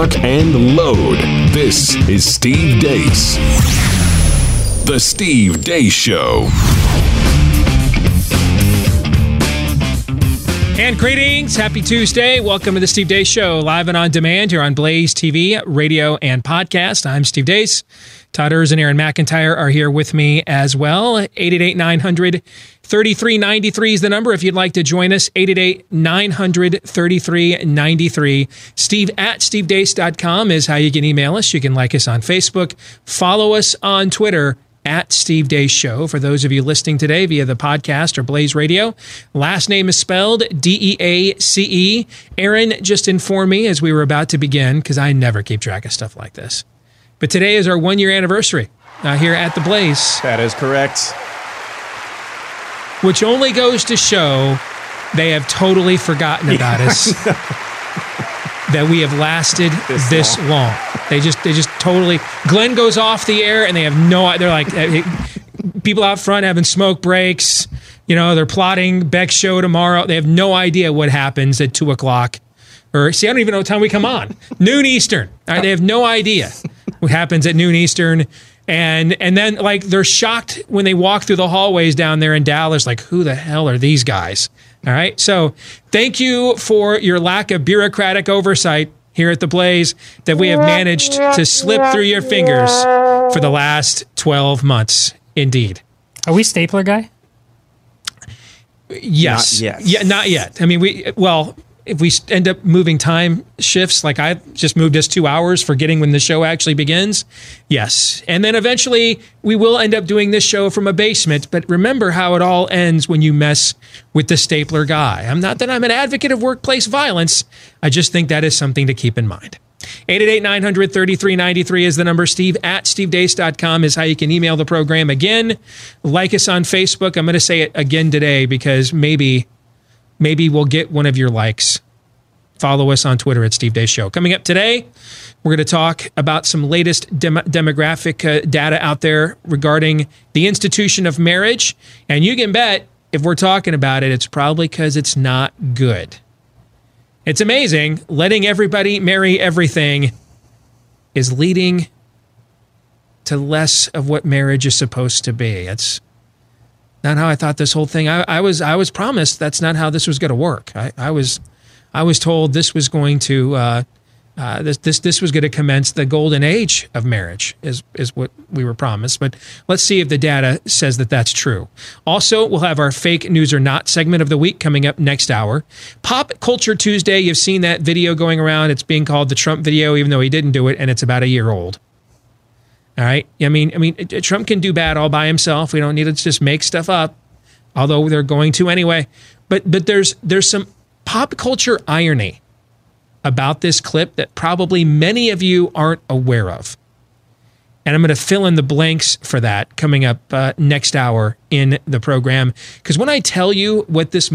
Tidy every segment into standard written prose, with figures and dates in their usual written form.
lock, and load. This is Steve Deace. The Steve Deace Show. And greetings. Happy Tuesday. Welcome to the Steve Deace Show, live and on demand here on Blaze TV, radio, and podcast. I'm Steve Deace. Todd Erz and Aaron McIntyre are here with me as well. 888-900-3393 is the number if you'd like to join us. 888-900-3393. Steve at stevedeace.com is how you can email us. You can like us on Facebook. Follow us on Twitter at Steve Deace Show. For those of you listening today via the podcast or Blaze Radio, last name is spelled D-E-A-C-E. Aaron just informed me as we were about to begin, because I never keep track of stuff like this. But today is our 1 year anniversary here at the Blaze. That is correct. Which only goes to show they have totally forgotten about us. That we have lasted this long. They just totally. Glenn goes off the air and they have no. They're like people out front having smoke breaks. You know, they're plotting Beck's show tomorrow. They have no idea what happens at 2:00. Or see, I don't even know what time we come on. Noon Eastern. All right, they have no idea what happens at noon Eastern. And then like they're shocked when they walk through the hallways down there in Dallas. Like, who the hell are these guys? All right. So thank you for your lack of bureaucratic oversight here at the Blaze that we have managed to slip through your fingers for the last 12 months. Indeed. Are we Stapler Guy? Yes. Not yet. Yeah, not yet. I mean, if we end up moving time shifts, like I just moved us 2 hours forgetting when the show actually begins, yes. And then eventually we will end up doing this show from a basement, but remember how it all ends when you mess with the Stapler Guy. I'm not that I'm an advocate of workplace violence. I just think that is something to keep in mind. 888-900-3393 is the number. Steve at stevedeace.com is how you can email the program. Again, like us on Facebook. I'm going to say it again today because maybe we'll get one of your likes. Follow us on Twitter at Steve Deace Show. Coming up today, we're going to talk about some latest demographic data out there regarding the institution of marriage. And you can bet if we're talking about it, it's probably because it's not good. It's amazing. Letting everybody marry everything is leading to less of what marriage is supposed to be. It's not how I thought this whole thing. I was promised that's not how this was going to work. I was told this was going to this was going to commence the golden age of marriage is what we were promised. But let's see if the data says that that's true. Also, we'll have our fake news or not segment of the week coming up next hour. Pop Culture Tuesday. You've seen that video going around. It's being called the Trump video, even though he didn't do it, and it's about a year old. All right. I mean, Trump can do bad all by himself. We don't need to just make stuff up, although they're going to anyway. But there's some pop culture irony about this clip that probably many of you aren't aware of. And I'm going to fill in the blanks for that coming up next hour in the program. Because when I tell you what this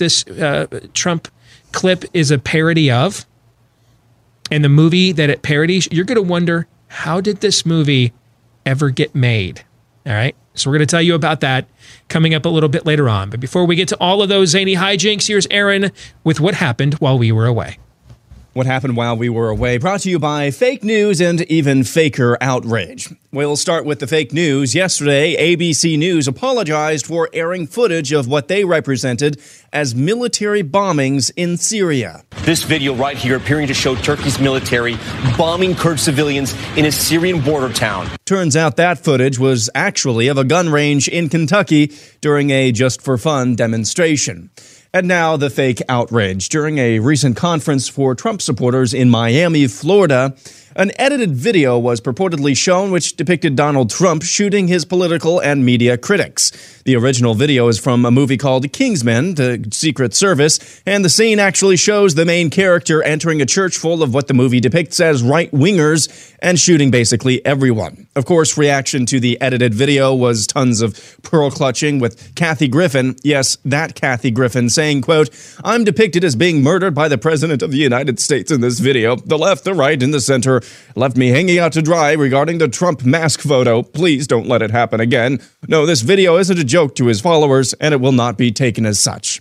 Trump clip is a parody of, and the movie that it parodies, you're going to wonder, how did this movie ever get made? All right. So we're going to tell you about that coming up a little bit later on. But before we get to all of those zany hijinks, here's Aaron with what happened while we were away. What happened while we were away, brought to you by fake news and even faker outrage. We'll start with the fake news. Yesterday, ABC News apologized for airing footage of what they represented as military bombings in Syria. This video right here appearing to show Turkey's military bombing Kurd civilians in a Syrian border town. Turns out that footage was actually of a gun range in Kentucky during a just-for-fun demonstration. And now the fake outrage. During a recent conference for Trump supporters in Miami, Florida, an edited video was purportedly shown which depicted Donald Trump shooting his political and media critics. The original video is from a movie called Kingsman, the Secret Service, and the scene actually shows the main character entering a church full of what the movie depicts as right-wingers and shooting basically everyone. Of course, reaction to the edited video was tons of pearl clutching, with Kathy Griffin, yes, that Kathy Griffin, saying, quote, "I'm depicted as being murdered by the President of the United States in this video. The left, the right, and the center left me hanging out to dry regarding the Trump mask photo. Please don't let it happen again. No, this video isn't a joke to his followers, and it will not be taken as such."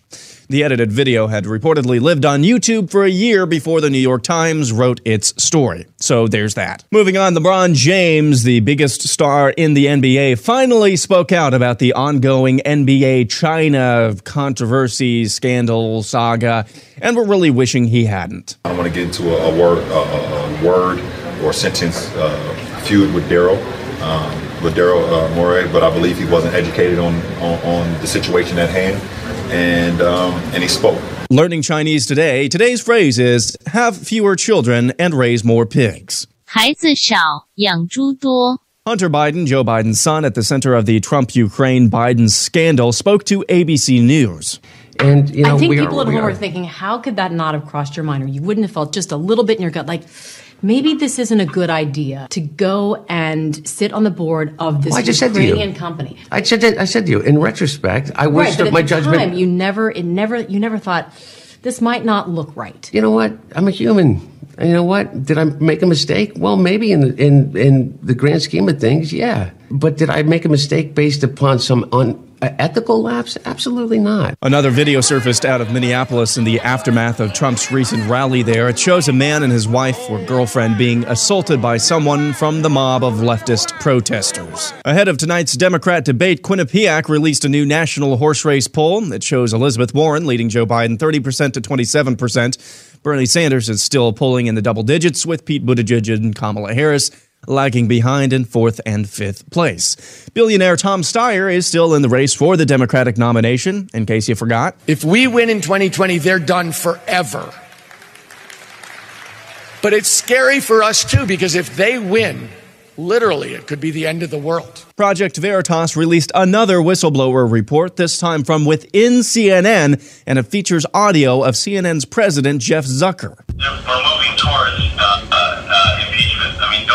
The edited video had reportedly lived on YouTube for a year before the New York Times wrote its story. So there's that. Moving on, LeBron James, the biggest star in the NBA, finally spoke out about the ongoing NBA China controversy, scandal, saga, and we're really wishing he hadn't. I don't want to get into a word or sentence feud with Daryl Morey, but I believe he wasn't educated on the situation at hand, and he spoke. Learning Chinese today, today's phrase is, have fewer children and raise more pigs. 孩子少，养猪多。 Hunter Biden, Joe Biden's son, at the center of the Trump-Ukraine-Biden scandal, spoke to ABC News. And, you know, I think people at home are thinking, how could that not have crossed your mind? Or you wouldn't have felt just a little bit in your gut, like, maybe this isn't a good idea to go and sit on the board of this Ukrainian company. I said to you, in retrospect, I wish that my judgment. Time, you never thought this might not look right. You know what? I'm a human. And you know what? Did I make a mistake? Well, maybe in the grand scheme of things, yeah. But did I make a mistake based upon some ethical lapse? Absolutely not. Another video surfaced out of Minneapolis in the aftermath of Trump's recent rally there. It shows a man and his wife or girlfriend being assaulted by someone from the mob of leftist protesters. Ahead of tonight's Democrat debate, Quinnipiac released a new national horse race poll. It shows Elizabeth Warren leading Joe Biden 30% to 27%. Bernie Sanders is still polling in the double digits, with Pete Buttigieg and Kamala Harris lagging behind in 4th and 5th place. Billionaire Tom Steyer is still in the race for the Democratic nomination, in case you forgot. If we win in 2020, they're done forever. But it's scary for us, too, because if they win, literally, it could be the end of the world. Project Veritas released another whistleblower report, this time from within CNN, and it features audio of CNN's president, Jeff Zucker. We're moving towards impeachment. I mean,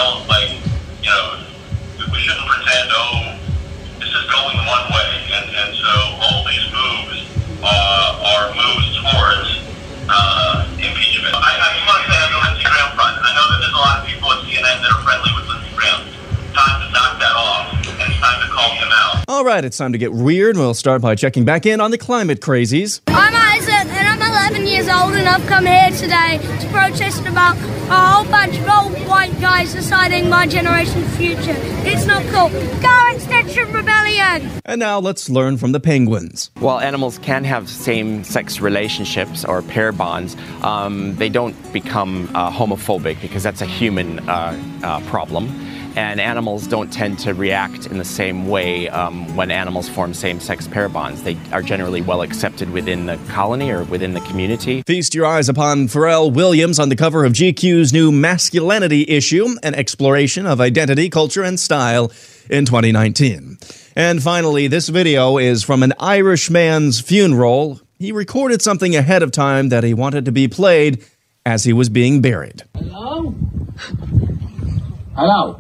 we shouldn't pretend, this is going one way, and so all these moves are moves towards impeachment. I want to say on the Lindsey Graham front, I know that there's a lot of people at CNN that are friendly with Lindsey Graham. Time to knock that off, and it's time to call him out. All right, it's time to get weird. We'll start by checking back in on the climate crazies. I'm Isaac, and I'm 11 years old, and I've come here today to protest about a whole bunch of old white guys deciding my generation's future. It's not cool. Go Extinction Rebellion! And now let's learn from the penguins. While animals can have same-sex relationships or pair bonds, they don't become homophobic because that's a human problem. And animals don't tend to react in the same way when animals form same-sex pair bonds. They are generally well accepted within the colony or within the community. Feast your eyes upon Pharrell Williams on the cover of GQ's new masculinity issue, an exploration of identity, culture, and style in 2019. And finally, this video is from an Irish man's funeral. He recorded something ahead of time that he wanted to be played as he was being buried. Hello? Hello?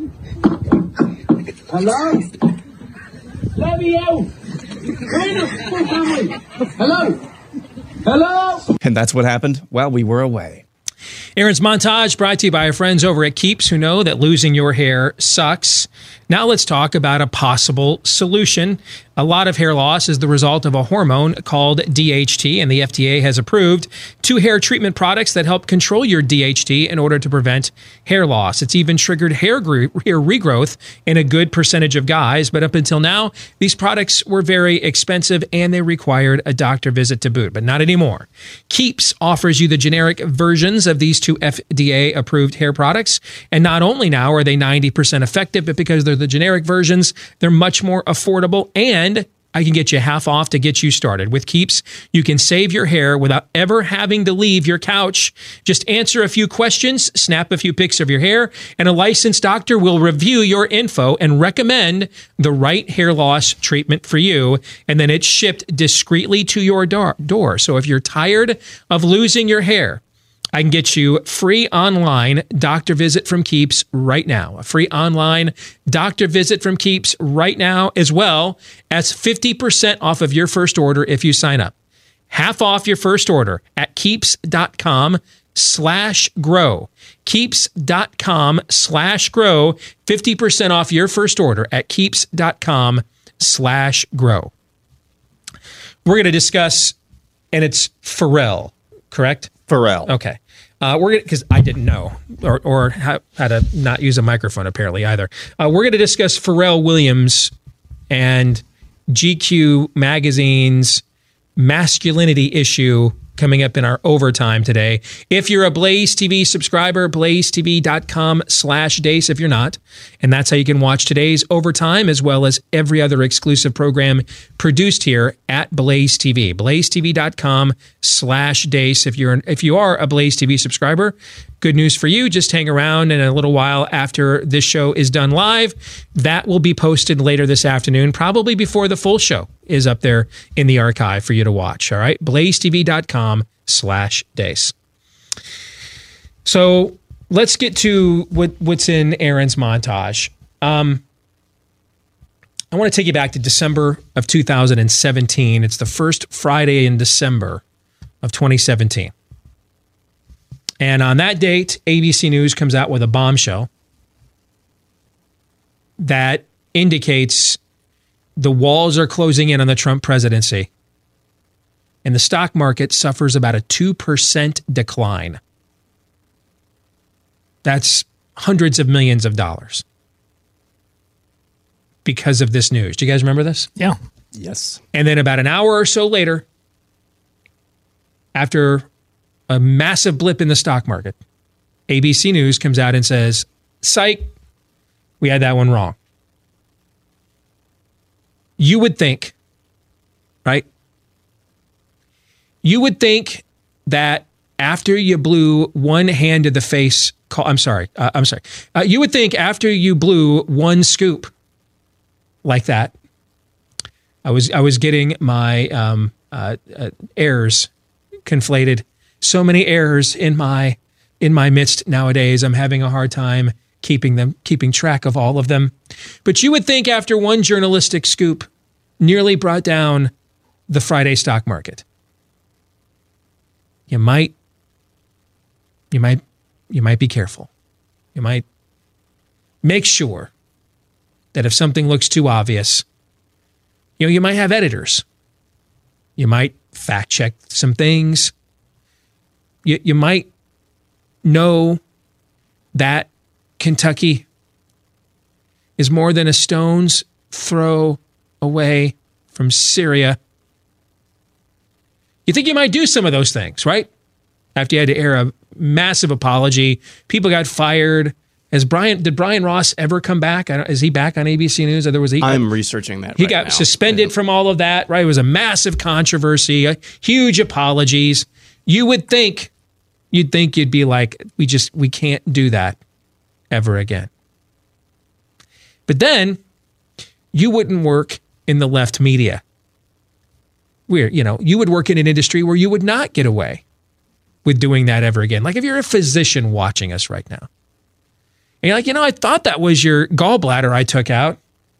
Hello? Let me out! Where the fuck am I? Hello? Hello? And that's what happened while we were away. Aaron's Montage brought to you by our friends over at Keeps, who know that losing your hair sucks. Now let's talk about a possible solution. A lot of hair loss is the result of a hormone called DHT, and the FDA has approved 2 hair treatment products that help control your DHT in order to prevent hair loss. It's even triggered hair regrowth in a good percentage of guys, but up until now, these products were very expensive and they required a doctor visit to boot, but not anymore. Keeps offers you the generic versions of these 2 FDA-approved hair products, and not only now are they 90% effective, but because they're the generic versions, they're much more affordable, and I can get you half off to get you started. With Keeps, you can save your hair without ever having to leave your couch. Just answer a few questions, snap a few pics of your hair, and a licensed doctor will review your info and recommend the right hair loss treatment for you, and then it's shipped discreetly to your door. So if you're tired of losing your hair, I can get you free online doctor visit from Keeps right now. A free online doctor visit from Keeps right now, as well as 50% off of your first order if you sign up. Half off your first order at keeps.com/grow. Keeps.com/grow. 50% off your first order at keeps.com/grow. We're going to discuss and it's Pharrell, correct? Pharrell. Okay. We're gonna, because I didn't know or how to not use a microphone apparently either. We're going to discuss Pharrell Williams and GQ magazine's masculinity issue coming up in our overtime today. If you're a Blaze TV subscriber, blazetv.com/Deace if you're not. And that's how you can watch today's overtime as well as every other exclusive program produced here at Blaze TV. blazetv.com/Deace. If you are a Blaze TV subscriber, good news for you. Just hang around, and in a little while after this show is done live, that will be posted later this afternoon, probably before the full show is up there in the archive for you to watch. All right. blazetv.com/Deace. So let's get to what's in Aaron's montage. I want to take you back to December of 2017. It's the first Friday in December of 2017. And on that date, ABC News comes out with a bombshell that indicates the walls are closing in on the Trump presidency. And the stock market suffers about a 2% decline. That's hundreds of millions of dollars because of this news. Do you guys remember this? Yeah. Yes. And then about an hour or so later, after a massive blip in the stock market, ABC News comes out and says, psych, we had that one wrong. You would think, right? You would think that after you blew one hand to the face, you would think after you blew one scoop like that, I was getting my errors conflated. So many errors in my midst nowadays. I'm having a hard time keeping track of all of them. But you would think after one journalistic scoop nearly brought down the Friday stock market, you might be careful. You might make sure that if something looks too obvious, you might have editors. You might fact check some things. You might know that Kentucky is more than a stone's throw away from Syria. You think you might do some of those things, right? After you had to air a massive apology, people got fired. Did Brian Ross ever come back? Is he back on ABC News? I'm researching that. He got suspended from all of that, right? It was a massive controversy, huge apologies. You'd think you'd be like, we can't do that ever again. But then you wouldn't work in the left media. You would work in an industry where you would not get away with doing that ever again. Like if you're a physician watching us right now, and you're like, I thought that was your gallbladder I took out.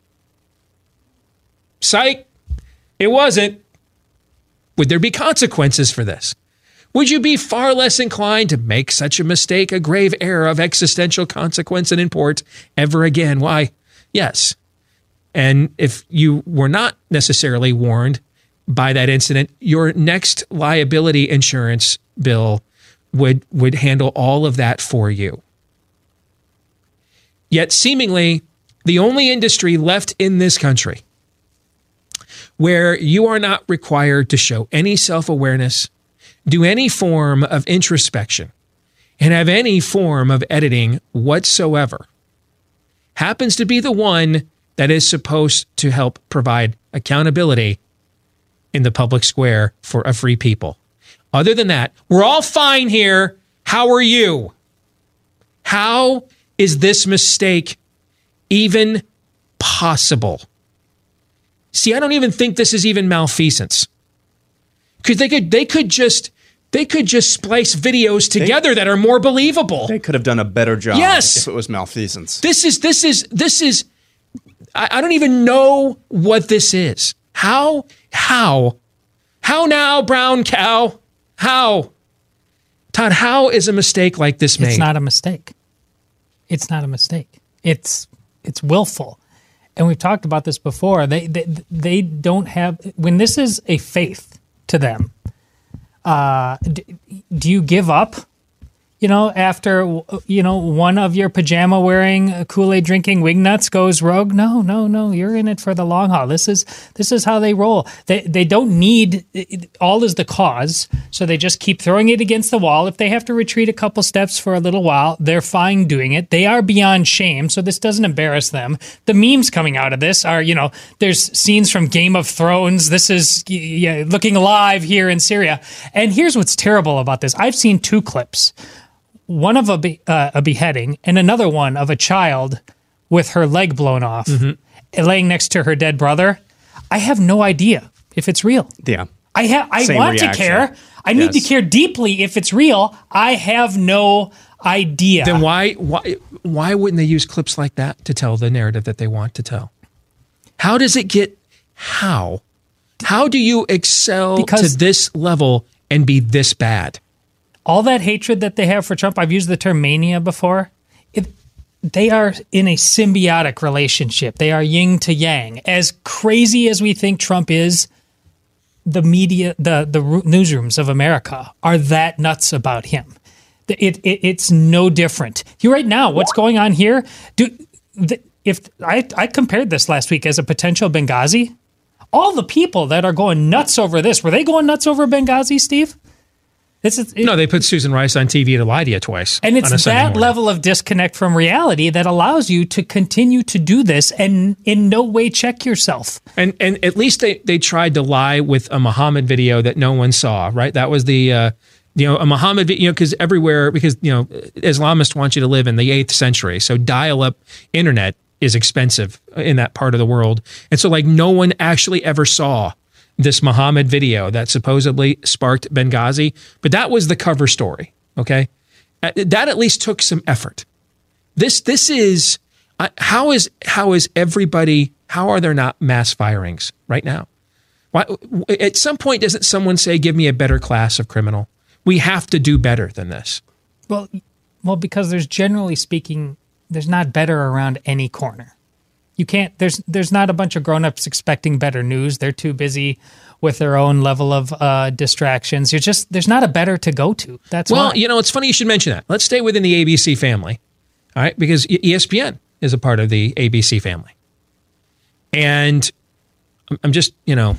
Psych, it wasn't. Would there be consequences for this? Would you be far less inclined to make such a mistake, a grave error of existential consequence and import ever again? Why, yes. And if you were not necessarily warned by that incident, your next liability insurance bill would handle all of that for you. Yet seemingly the only industry left in this country where you are not required to show any self-awareness, do any form of introspection, and have any form of editing whatsoever happens to be the one that is supposed to help provide accountability in the public square for a free people. Other than that, we're all fine here. How are you? How is this mistake even possible? See, I don't even think this is even malfeasance. Because they could just splice videos together that are more believable. They could have done a better job if it was malfeasance. This is I don't even know what this is. How now, brown cow? How? Todd, how is a mistake like this made? It's not a mistake. It's not a mistake. It's willful. And we've talked about this before. They don't have, when this is a faith to them, do you give up? After, one of your pajama wearing, Kool-Aid drinking wingnuts goes rogue. No. You're in it for the long haul. This is how they roll. They don't need, all is the cause. So they just keep throwing it against the wall. If they have to retreat a couple steps for a little while, they're fine doing it. They are beyond shame. So this doesn't embarrass them. The memes coming out of this are, there's scenes from Game of Thrones. This is looking alive here in Syria. And here's what's terrible about this. I've seen 2 clips. One of a beheading and another one of a child with her leg blown off, laying next to her dead brother. I have no idea if it's real. Yeah. I want reaction. To care. I need to care deeply if it's real. I have no idea. Then why wouldn't they use clips like that to tell the narrative that they want to tell? How does it get how? How do you excel to this level and be this bad? All that hatred that they have for Trump, I've used the term mania before, they are in a symbiotic relationship. They are yin to yang. As crazy as we think Trump is, the media, the newsrooms of America are that nuts about him. It's no different. Right now, what's going on here, if I compared this last week as a potential Benghazi, all the people that are going nuts over this, were they going nuts over Benghazi, Steve? No, they put Susan Rice on TV to lie to you twice. And it's that level of disconnect from reality that allows you to continue to do this and in no way check yourself. And at least they tried to lie with a Muhammad video that no one saw, right? That was the, a Muhammad video, because Islamists want you to live in the 8th century. So dial-up internet is expensive in that part of the world. And so no one actually ever saw this Muhammad video that supposedly sparked Benghazi, but that was the cover story, okay? That at least took some effort. This is, how is everybody, how are there not mass firings right now? Why, at some point, doesn't someone say, give me a better class of criminal? We have to do better than this. Well, because generally speaking, there's not better around any corner. You can't, there's not a bunch of grown-ups expecting better news. They're too busy with their own level of distractions. There's not a better to go to. That's why. It's funny you should mention that. Let's stay within the ABC family, all right? Because ESPN is a part of the ABC family. And I'm just, at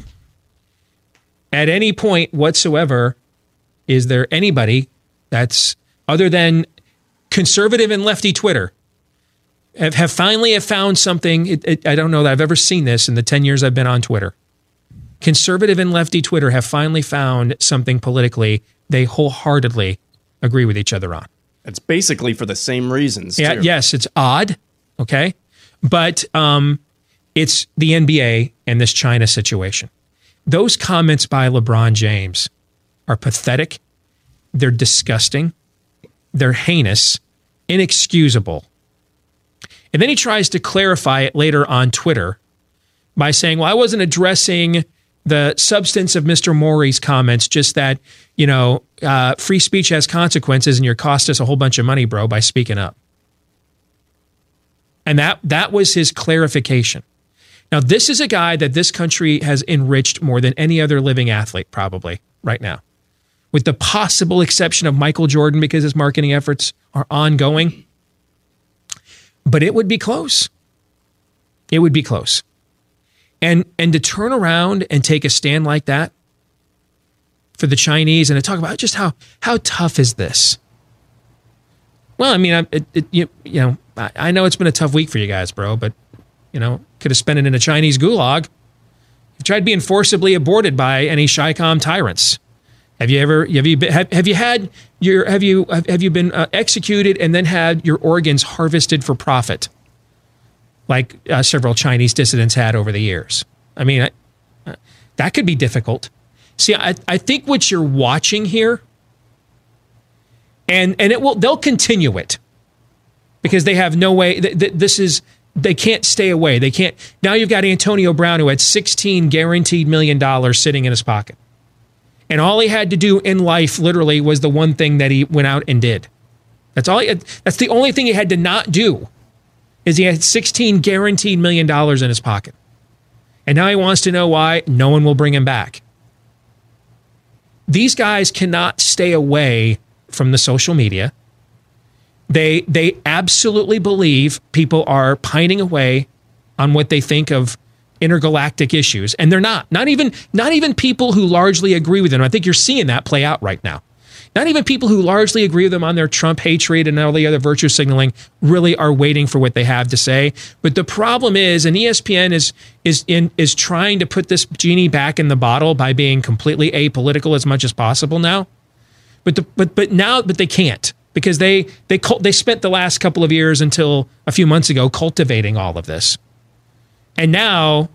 any point whatsoever, is there anybody that's, other than conservative and lefty Twitter, have finally found something. I don't know that I've ever seen this in the 10 years I've been on Twitter. Conservative and lefty Twitter have finally found something politically they wholeheartedly agree with each other on. It's basically for the same reasons, too. Yes, it's odd, okay? But it's the NBA and this China situation. Those comments by LeBron James are pathetic. They're disgusting. They're heinous, inexcusable. And then he tries to clarify it later on Twitter by saying, well, I wasn't addressing the substance of Mr. Maury's comments, just that, free speech has consequences and you're cost us a whole bunch of money, bro, by speaking up. And that was his clarification. Now, this is a guy that this country has enriched more than any other living athlete probably right now, with the possible exception of Michael Jordan because his marketing efforts are ongoing. But it would be close. It would be close. And to turn around and take a stand like that for the Chinese and to talk about just how tough is this? Well, I mean, I know it's been a tough week for you guys, bro, but, could have spent it in a Chinese gulag. You've tried being forcibly aborted by any Chi-Com tyrants. Have you been executed and then had your organs harvested for profit, like several Chinese dissidents had over the years? I mean, that could be difficult. See, I think what you're watching here, and they'll continue it because they have no way. They can't stay away. They can't. Now you've got Antonio Brown, who had $16 guaranteed million sitting in his pocket. And all he had to do in life, literally, was the one thing that he went out and did. That's the only thing he had to not do, is he had $16 guaranteed million in his pocket. And now he wants to know why no one will bring him back. these guys cannot stay away from the social media. They absolutely believe people are pining away on what they think of intergalactic issues, and they're not even people who largely agree with them. I think you're seeing that play out right now. Not even people who largely agree with them on their Trump hatred and all the other virtue signaling really are waiting for what they have to say. But the problem is, and ESPN is trying to put this genie back in the bottle by being completely apolitical as much as possible now. But they can't, because they spent the last couple of years until a few months ago cultivating all of this. And now,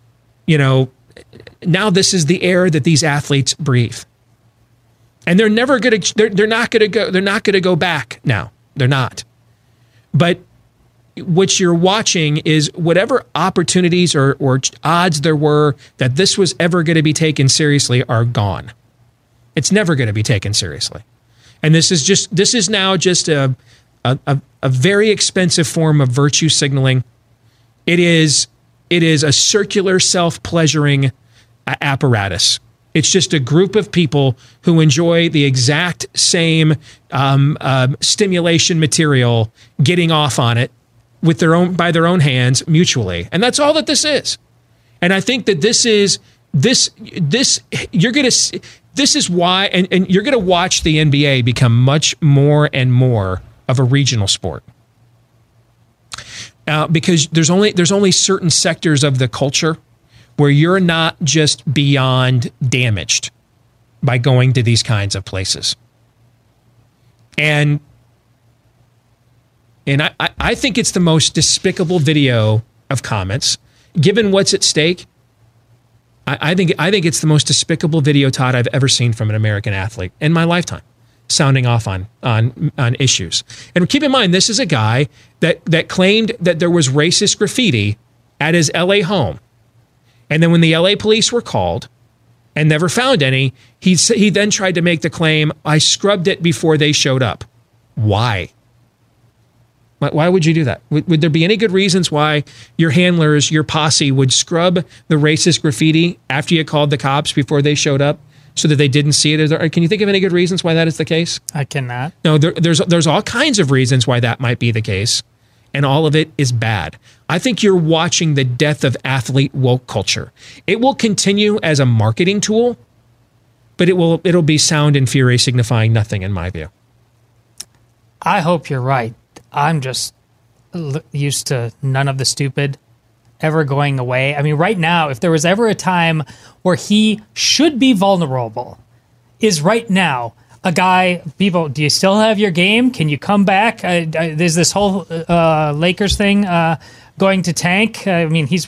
now this is the air that these athletes breathe. And they're never going to, they're not going to go back now. They're not. But what you're watching is whatever opportunities or odds there were that this was ever going to be taken seriously are gone. It's never going to be taken seriously. And this is now just a very expensive form of virtue signaling. It is a circular self-pleasuring apparatus. It's just a group of people who enjoy the exact same stimulation material, getting off on it by their own hands mutually, and that's all that this is. And I think that this is why, and you're gonna watch the NBA become much more and more of a regional sport. Because there's only certain sectors of the culture where you're not just beyond damaged by going to these kinds of places. And I think it's the most despicable video of comments, given what's at stake. I think it's the most despicable video, Todd, I've ever seen from an American athlete in my lifetime, sounding off on issues. And keep in mind, this is a guy that claimed that there was racist graffiti at his LA home. And then when the LA police were called and never found any, he then tried to make the claim, I scrubbed it before they showed up. Why? Why would you do that? Would there be any good reasons why your handlers, your posse, would scrub the racist graffiti after you called the cops before they showed up so that they didn't see it? Can you think of any good reasons why that is the case? I cannot. No, there's all kinds of reasons why that might be the case. And all of it is bad. I think you're watching the death of athlete woke culture. It will continue as a marketing tool, but it'll be sound and fury signifying nothing in my view. I hope you're right. I'm just used to none of the stupid ever going away. I mean, right now, if there was ever a time where he should be vulnerable, is right now. A guy, people, do you still have your game? Can you come back? There's this whole Lakers thing going to tank. I mean, he's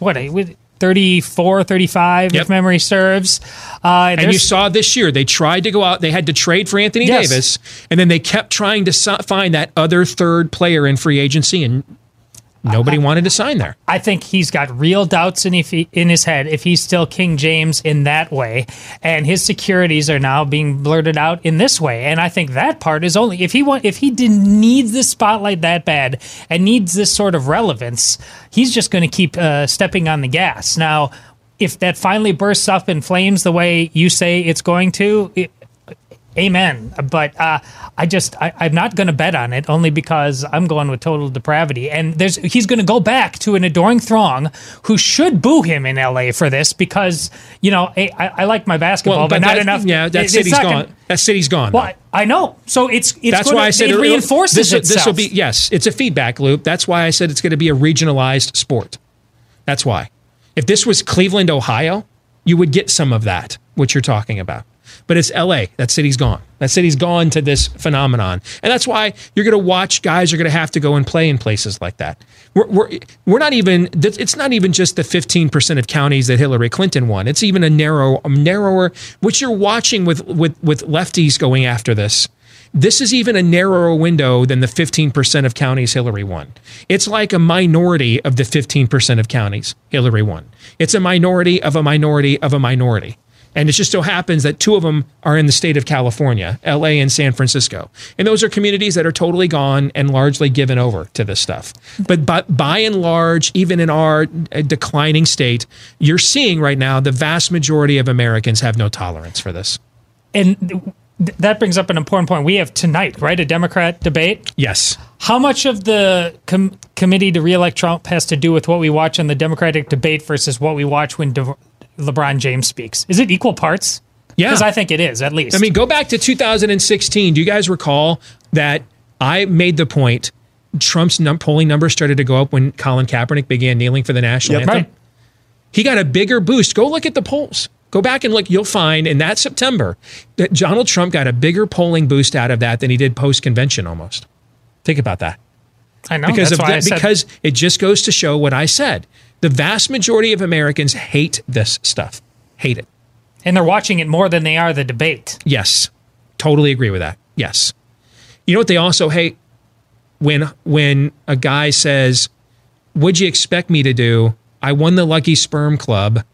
34, 35, if memory serves. And you saw this year, they tried to go out. They had to trade for Anthony Davis, and then they kept trying to find that other third player in free agency, and nobody wanted to sign there. I think he's got real doubts in his head if he's still King James in that way, and his securities are now being blurted out in this way. And I think that part is only if he needs the spotlight that bad and needs this sort of relevance, he's just going to keep stepping on the gas. Now, if that finally bursts up in flames the way you say it's going to, amen. But I'm not going to bet on it, only because I'm going with total depravity. And he's going to go back to an adoring throng who should boo him in LA for this, because, I like my basketball, but not enough. Yeah, that city's gone. That city's gone. Well, I know. So that's why I said it reinforces itself. This will be, yes, it's a feedback loop. That's why I said it's going to be a regionalized sport. That's why. If this was Cleveland, Ohio, you would get some of that, what you're talking about. But it's LA. That city's gone. That city's gone to this phenomenon. And that's why you're going to watch guys are going to have to go and play in places like that. We're not even, it's not even just the 15% of counties that Hillary Clinton won. It's even a narrower, which you're watching with lefties going after this. This is even a narrower window than the 15% of counties Hillary won. It's like a minority of the 15% of counties Hillary won. It's a minority of a minority of a minority. And it just so happens that two of them are in the state of California, LA and San Francisco. And those are communities that are totally gone and largely given over to this stuff. But by and large, even in our declining state, you're seeing right now the vast majority of Americans have no tolerance for this. And that brings up an important point. We have tonight, right, a Democrat debate? Yes. How much of the committee to re-elect Trump has to do with what we watch on the Democratic debate versus what we watch when LeBron James speaks? Is it equal parts? Yeah. Because I think it is, at least. I mean, go back to 2016. Do you guys recall that I made the point Trump's polling numbers started to go up when Colin Kaepernick began kneeling for the national anthem? Right. He got a bigger boost. Go look at the polls. Go back and look. You'll find in that September that Donald Trump got a bigger polling boost out of that than he did post-convention almost. Think about that. I know. Because it just goes to show what I said. The vast majority of Americans hate this stuff. Hate it. And they're watching it more than they are the debate. Yes. Totally agree with that. Yes. You know what they also hate? When a guy says, "What'd you expect me to do? I won the Lucky Sperm Club.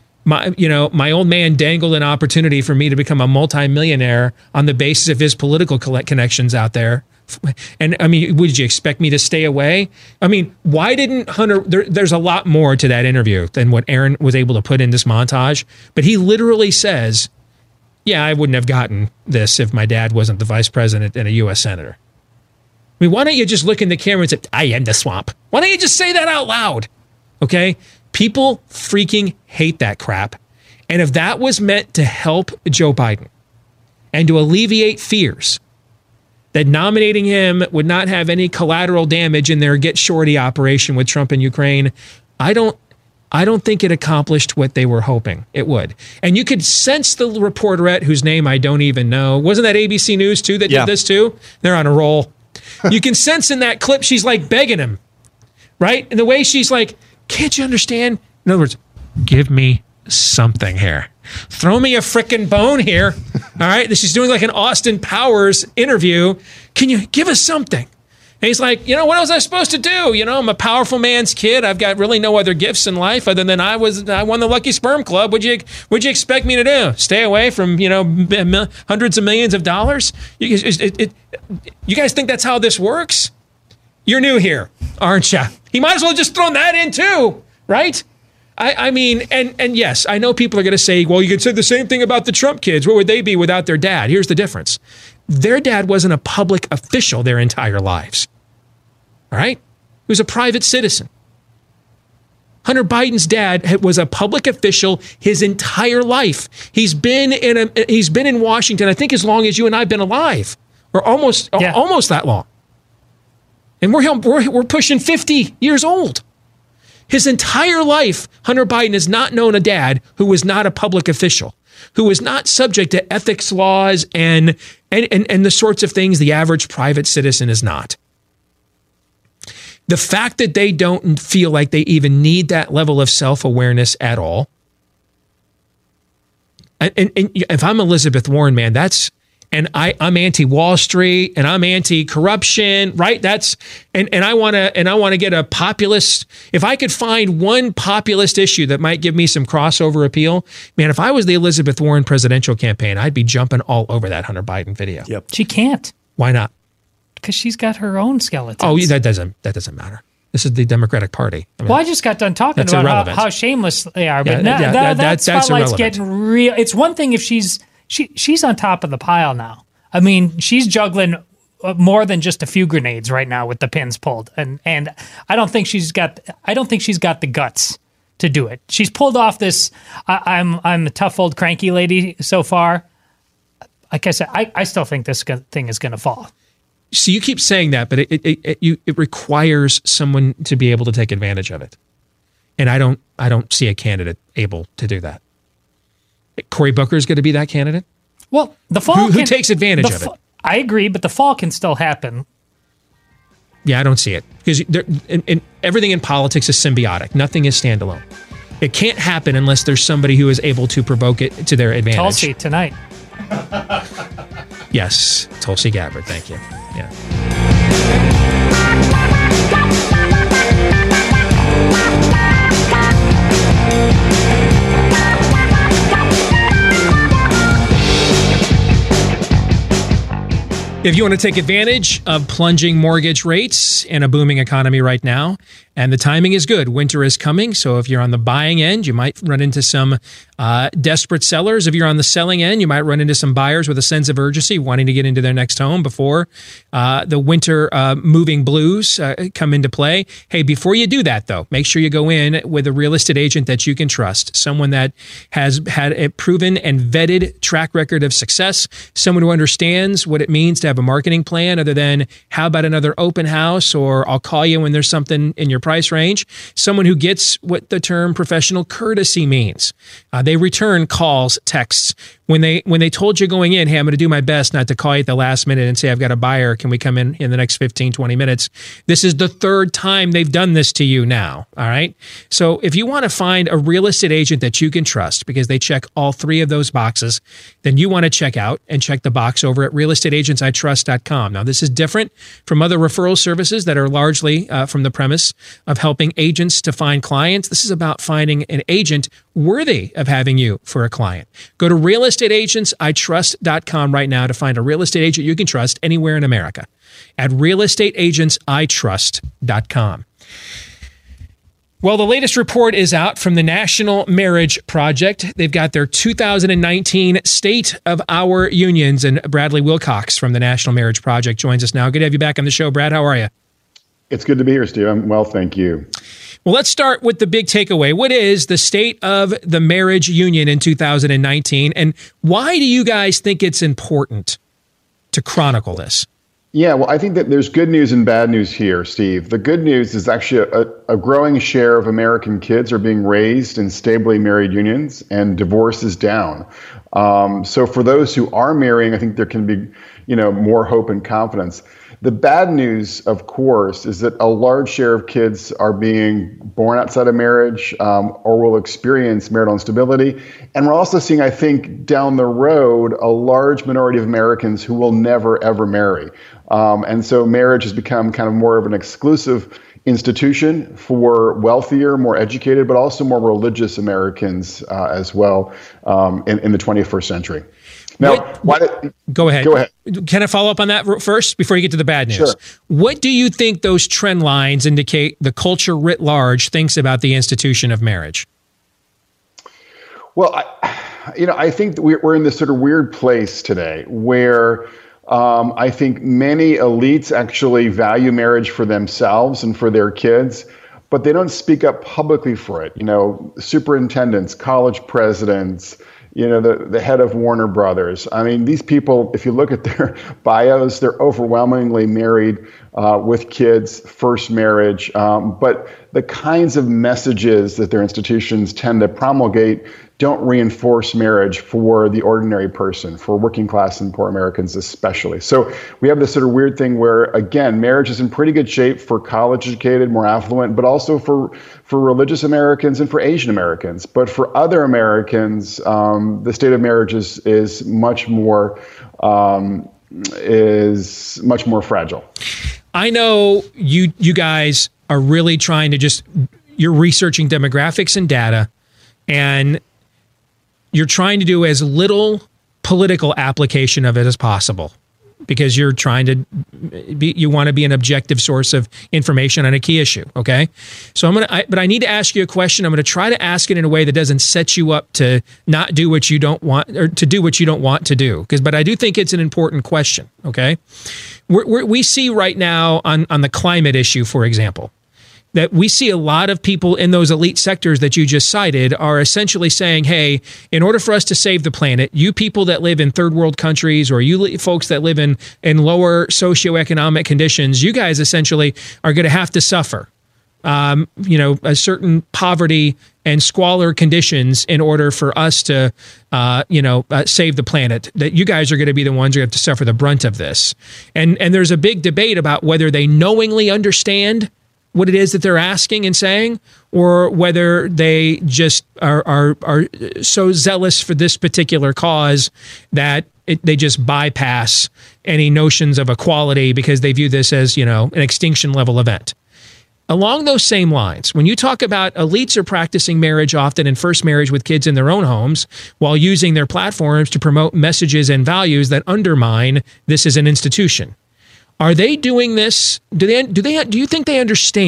My old man dangled an opportunity for me to become a multimillionaire on the basis of his political connections out there. And I mean, would you expect me to stay away?" I mean, why didn't Hunter? There's a lot more to that interview than what Aaron was able to put in this montage. But he literally says, "Yeah, I wouldn't have gotten this if my dad wasn't the vice president and a U.S. senator." I mean, why don't you just look in the camera and say, "I am the swamp"? Why don't you just say that out loud? Okay? People freaking hate that crap. And if that was meant to help Joe Biden and to alleviate fears that nominating him would not have any collateral damage in their get shorty operation with Trump and Ukraine, I don't think it accomplished what they were hoping it would. And you could sense the reporterette whose name I don't even know. Wasn't that ABC News too that did this too? They're on a roll. You can sense in that clip she's like begging him, right? And the way she's like, "Can't you understand?" In other words, give me something here. Throw me a frickin' bone here. All right? She's doing like an Austin Powers interview. Can you give us something? And he's like, what was I supposed to do? I'm a powerful man's kid. I've got really no other gifts in life other than I won the Lucky Sperm Club. What'd you expect me to do? Stay away from, hundreds of millions of dollars? You guys think that's how this works? You're new here, aren't you? He might as well just thrown that in too, right? I mean, and yes, I know people are going to say, well, you could say the same thing about the Trump kids. What would they be without their dad? Here's the difference. Their dad wasn't a public official their entire lives. All right? He was a private citizen. Hunter Biden's dad was a public official his entire life. He's been in Washington, I think, as long as you and I have been alive, or almost that long. And we're pushing 50 years old. His entire life, Hunter Biden has not known a dad who was not a public official, who was not subject to ethics laws and the sorts of things the average private citizen is not. The fact that they don't feel like they even need that level of self-awareness at all. And if I'm Elizabeth Warren, man, I'm anti-Wall Street and I'm anti-corruption, right? And I want to get a populist. If I could find one populist issue that might give me some crossover appeal, man, if I was the Elizabeth Warren presidential campaign, I'd be jumping all over that Hunter Biden video. Yep. She can't. Why not? Because she's got her own skeletons. Oh, that doesn't matter. This is the Democratic Party. I just got done talking about how shameless they are, but that spotlight's getting real. It's one thing if she's on top of the pile now. I mean, she's juggling more than just a few grenades right now with the pins pulled, and I don't think she's got the guts to do it. She's pulled off this. I'm a tough old cranky lady so far. Like I said, I still think this thing is going to fall. So you keep saying that, but it requires someone to be able to take advantage of it, and I don't see a candidate able to do that. Cory Booker is going to be that candidate. Well, the fall who takes advantage of it. I agree, but the fall can still happen. Yeah, I don't see it because everything in politics is symbiotic. Nothing is standalone. It can't happen unless there's somebody who is able to provoke it to their advantage. Tulsi tonight. Yes, Tulsi Gabbard. Thank you. Yeah. If you want to take advantage of plunging mortgage rates and a booming economy right now, And the timing is good. Winter is coming. So if you're on the buying end, you might run into some desperate sellers. If you're on the selling end, you might run into some buyers with a sense of urgency wanting to get into their next home before the winter moving blues come into play. Hey, before you do that, though, make sure you go in with a real estate agent that you can trust, someone that has had a proven and vetted track record of success, someone who understands what it means to have a marketing plan other than how about another open house or I'll call you when there's something in your price range, someone who gets what the term professional courtesy means. They return calls, texts. When they told you going in, hey, I'm going to do my best not to call you at the last minute and say, I've got a buyer, can we come in the next 15, 20 minutes? This is the third time they've done this to you now, all right? So if you want to find a real estate agent that you can trust because they check all three of those boxes, then you want to check the box over at realestateagentsitrust.com. Now, this is different from other referral services that are largely from the premise of helping agents to find clients. This is about finding an agent worthy of having you for a client. Go to realestateagentsitrust.com right now to find a real estate agent you can trust anywhere in America at realestateagentsitrust.com. Well, the latest report is out from the National Marriage Project. They've got their 2019 State of Our Unions, and Bradley Wilcox from the National Marriage Project joins us now. Good to have you back on the show, Brad. How are you? It's good to be here, Steve. I'm well, thank you. Well, let's start with the big takeaway. What is the state of the marriage union in 2019, and why do you guys think it's important to chronicle this? Yeah, well, I think that there's good news and bad news here, Steve. The good news is actually a growing share of American kids are being raised in stably married unions, and divorce is down. So for those who are marrying, I think there can be, more hope and confidence. The bad news, of course, is that a large share of kids are being born outside of marriage or will experience marital instability. And we're also seeing, I think, down the road, a large minority of Americans who will never, ever marry. And so marriage has become kind of more of an exclusive institution for wealthier, more educated, but also more religious Americans as well in the 21st century. Now, go ahead. Can I follow up on that first before you get to the bad news? Sure. What do you think those trend lines indicate the culture writ large thinks about the institution of marriage? Well, I think that we're in this sort of weird place today where I think many elites actually value marriage for themselves and for their kids, but they don't speak up publicly for it. Superintendents, college presidents, the head of Warner Brothers. I mean, these people, if you look at their bios, they're overwhelmingly married with kids, first marriage. But the kinds of messages that their institutions tend to promulgate don't reinforce marriage for the ordinary person, for working class and poor Americans especially. So we have this sort of weird thing where, again, marriage is in pretty good shape for college-educated, more affluent, but also for religious Americans and for Asian Americans. But for other Americans, the state of marriage is much more fragile. I know you guys are really trying to you're researching demographics and data, and you're trying to do as little political application of it as possible because you're trying to you want to be an objective source of information on a key issue. Okay. So but I need to ask you a question. I'm going to try to ask it in a way that doesn't set you up to not do what you don't want or to do what you don't want to do. But I do think it's an important question. Okay. We see right now on the climate issue, for example, that we see a lot of people in those elite sectors that you just cited are essentially saying, hey, in order for us to save the planet, you people that live in third world countries or you folks that live in lower socioeconomic conditions, you guys essentially are going to have to suffer, a certain poverty and squalor conditions in order for us to, save the planet. That you guys are going to be the ones who have to suffer the brunt of this. And there's a big debate about whether they knowingly understand what it is that they're asking and saying, or whether they just are so zealous for this particular cause that they just bypass any notions of equality because they view this as, an extinction level event. Along those same lines, when you talk about elites are practicing marriage often in first marriage with kids in their own homes while using their platforms to promote messages and values that undermine this as an institution. Are they doing this? Do you think they understand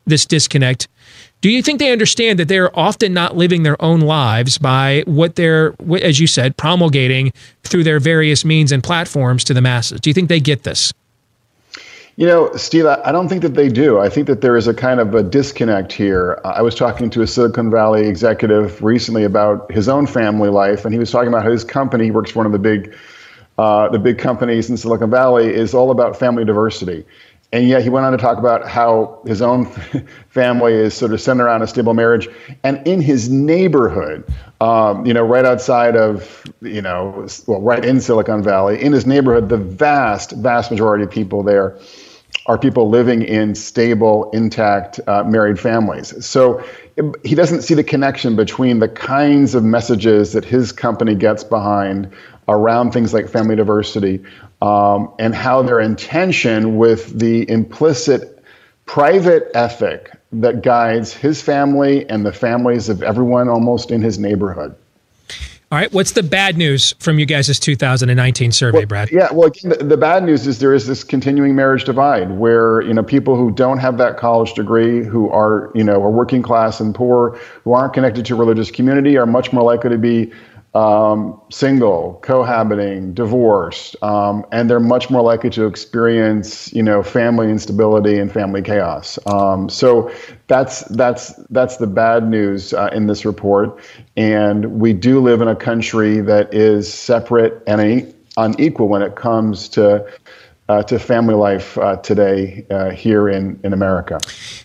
this disconnect, do you think they understand that they're often not living their own lives by what they're, as you said, promulgating through their various means and platforms to the masses? Do you think they get this? You know, Steve, I don't think that they do. I think that there is a kind of a disconnect here. I was talking to a Silicon Valley executive recently about his own family life, and he was talking about how his company, he works for one of the big companies in Silicon Valley, is all about family diversity. And yet he went on to talk about how his own family is sort of centered around a stable marriage. And in his neighborhood, right outside of, right in Silicon Valley, in his neighborhood, the vast majority of people there are people living in stable, intact, married families. So he doesn't see the connection between the kinds of messages that his company gets behind around things like family diversity, and how they're in tension with the implicit private ethic that guides his family and the families of everyone almost in his neighborhood. All right. What's the bad news from you guys' 2019 survey, Brad? Yeah. Well, again, the bad news is there is this continuing marriage divide where, people who don't have that college degree, who are working class and poor, who aren't connected to a religious community, are much more likely to be single, cohabiting, divorced, and they're much more likely to experience, family instability and family chaos. So that's the bad news in this report. And we do live in a country that is separate and unequal when it comes to family life today here in America.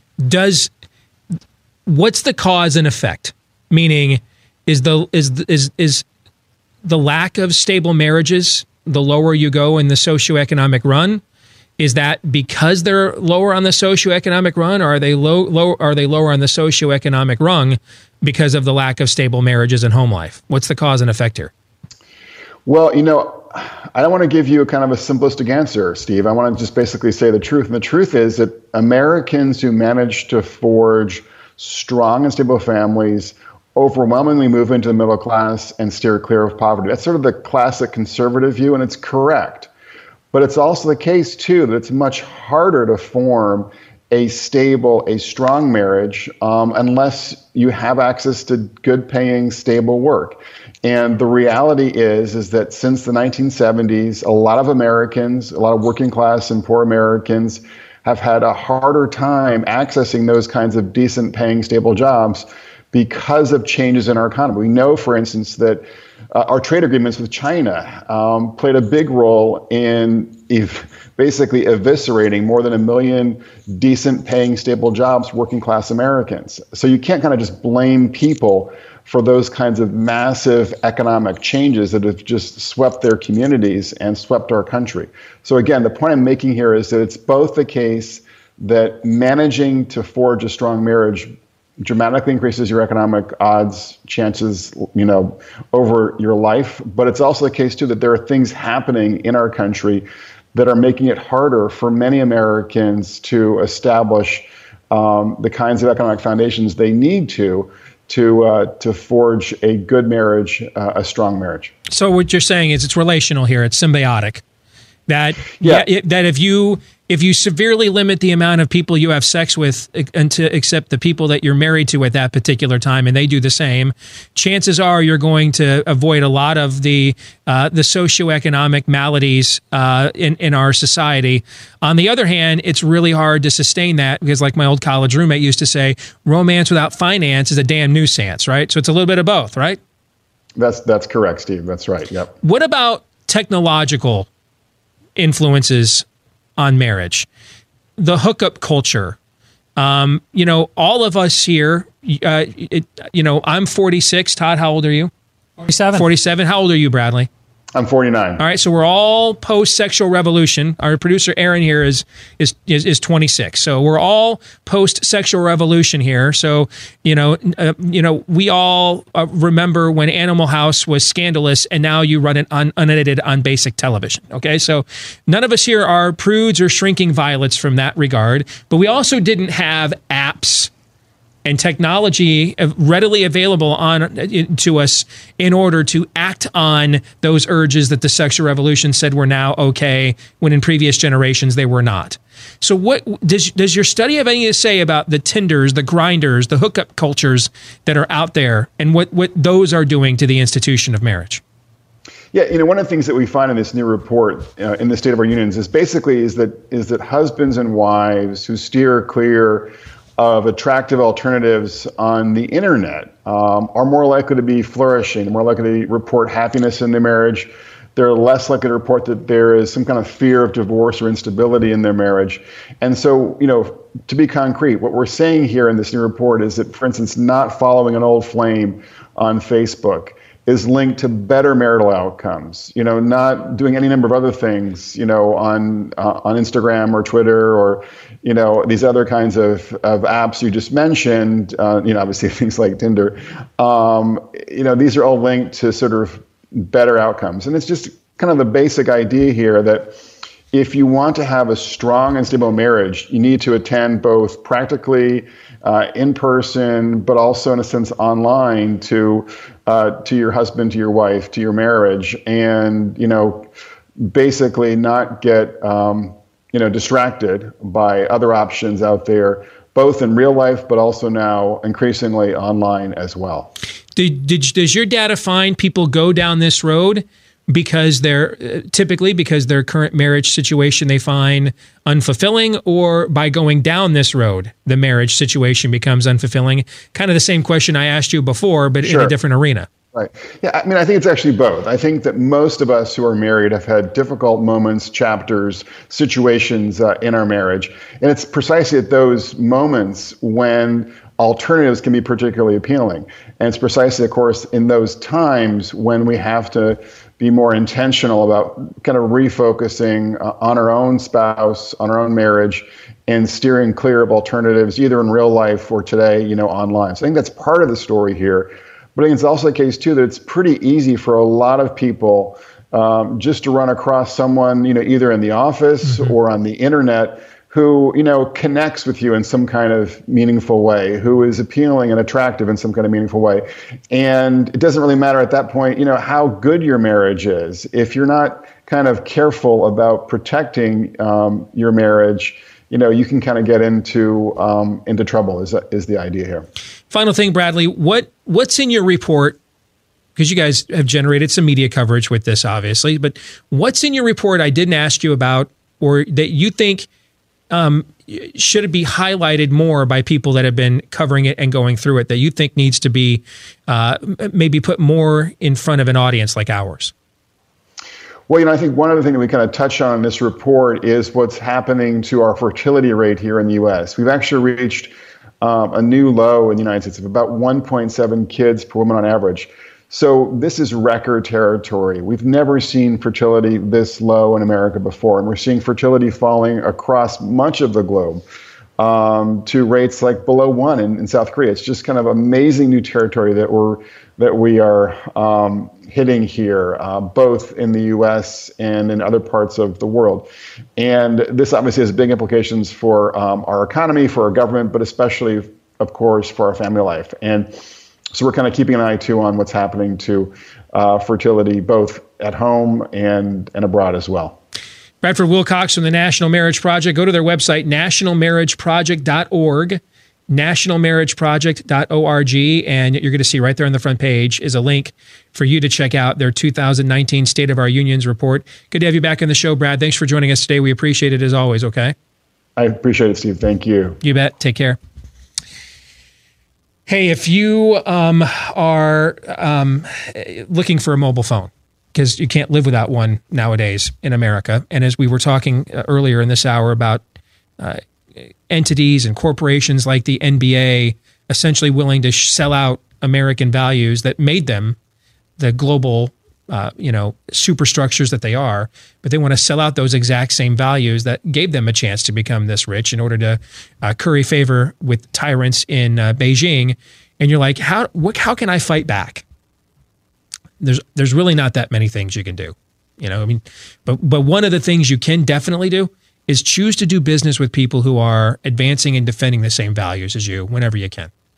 What's the cause and effect? Meaning, is the lack of stable marriages the lower you go in the socioeconomic run? Is that because they're lower on the socioeconomic run, or are they lower on the socioeconomic rung because of the lack of stable marriages and home life? What's the cause and effect here? Well, I don't want to give you a kind of a simplistic answer, Steve. I want to just basically say the truth. And the truth is that Americans who manage to forge strong and stable families overwhelmingly move into the middle class and steer clear of poverty. That's sort of the classic conservative view, and it's correct. But it's also the case, too, that it's much harder to form a strong marriage unless you have access to good-paying, stable work. And the reality is that since the 1970s, a lot of Americans, a lot of working class and poor Americans have had a harder time accessing those kinds of decent-paying, stable jobs because of changes in our economy. We know, for instance, that our trade agreements with China played a big role in basically eviscerating more than 1 million decent paying, stable jobs for working class Americans. So you can't kind of just blame people for those kinds of massive economic changes that have just swept their communities and swept our country. So again, the point I'm making here is that it's both the case that managing to forge a strong marriage dramatically increases your economic odds, chances, over your life. But it's also the case, too, that there are things happening in our country that are making it harder for many Americans to establish the kinds of economic foundations they need to forge a good marriage, a strong marriage. So what you're saying is it's relational here. It's symbiotic. That if you severely limit the amount of people you have sex with except the people that you're married to at that particular time, and they do the same, chances are you're going to avoid a lot of the socioeconomic maladies in our society. On the other hand, it's really hard to sustain that because, like my old college roommate used to say, romance without finance is a damn nuisance, right? So it's a little bit of both, right? That's correct, Steve. That's right. Yep. What about technological influences on marriage? The hookup culture. All of us here, I'm 46. Todd, how old are you? 47. 47. How old are you, Bradley? I'm 49. All right, so we're all post-sexual revolution. Our producer Aaron here is 26. So we're all post-sexual revolution here. So we all remember when Animal House was scandalous, and now you run it unedited on basic television. Okay, so none of us here are prudes or shrinking violets from that regard. But we also didn't have apps and technology readily available to us in order to act on those urges that the sexual revolution said were now okay, when in previous generations they were not. So what does your study have anything to say about the Tinders, the Grinders, the hookup cultures that are out there, and what those are doing to the institution of marriage? Yeah, one of the things that we find in this new report in the State of Our Unions is that husbands and wives who steer clear of attractive alternatives on the internet are more likely to be flourishing, more likely to report happiness in their marriage. They're less likely to report that there is some kind of fear of divorce or instability in their marriage. And so, to be concrete, what we're saying here in this new report is that, for instance, not following an old flame on Facebook is linked to better marital outcomes. Not doing any number of other things, on Instagram or Twitter or, these other kinds of apps you just mentioned, obviously things like Tinder. These are all linked to sort of better outcomes. And it's just kind of the basic idea here that if you want to have a strong and stable marriage, you need to attend both practically in person, but also in a sense online to your husband, to your wife, to your marriage, and basically not get distracted by other options out there, both in real life, but also now increasingly online as well. Does your data find people go down this road because they're typically because their current marriage situation they find unfulfilling, or by going down this road, the marriage situation becomes unfulfilling? Kind of the same question I asked you before, but in a different arena. Right. Yeah, I think it's actually both. I think that most of us who are married have had difficult moments, chapters, situations in our marriage. And it's precisely at those moments when alternatives can be particularly appealing. And it's precisely, of course, in those times when we have to be more intentional about kind of refocusing on our own spouse, on our own marriage, and steering clear of alternatives, either in real life or today, online. So I think that's part of the story here. But I think it's also the case, too, that it's pretty easy for a lot of people just to run across someone, either in the office or on the internet who, connects with you in some kind of meaningful way, who is appealing and attractive in some kind of meaningful way. And it doesn't really matter at that point, how good your marriage is. If you're not kind of careful about protecting your marriage, you can kind of get into trouble is the idea here. Final thing, Bradley, what's in your report? Because you guys have generated some media coverage with this, obviously, but what's in your report I didn't ask you about, or that you think should it be highlighted more by people that have been covering it and going through it, that you think needs to be maybe put more in front of an audience like ours? Well, I think one other thing that we kind of touch on in this report is what's happening to our fertility rate here in the U.S. We've actually reached a new low in the United States of about 1.7 kids per woman on average. So this is record territory. We've never seen fertility this low in America before, and we're seeing fertility falling across much of the globe to rates like below 1 in South Korea. It's just kind of amazing new territory that we are hitting here, both in the U.S. and in other parts of the world. And this obviously has big implications for our economy, for our government, but especially, of course, for our family life. And so we're kind of keeping an eye, too, on what's happening to fertility, both at home and abroad as well. Bradford Wilcox from the National Marriage Project. Go to their website, nationalmarriageproject.org, nationalmarriageproject.org, and you're going to see right there on the front page is a link for you to check out their 2019 State of Our Unions report. Good to have you back on the show, Brad. Thanks for joining us today. We appreciate it as always, okay? I appreciate it, Steve. Thank you. You bet. Take care. Hey, if you are looking for a mobile phone, because you can't live without one nowadays in America, and as we were talking earlier in this hour about entities and corporations like the NBA essentially willing to sell out American values that made them the global superstructures that they are, but they want to sell out those exact same values that gave them a chance to become this rich in order to curry favor with tyrants in Beijing. And you're like, how can I fight back? There's really not that many things you can do, but one of the things you can definitely do is choose to do business with people who are advancing and defending the same values as you whenever you can.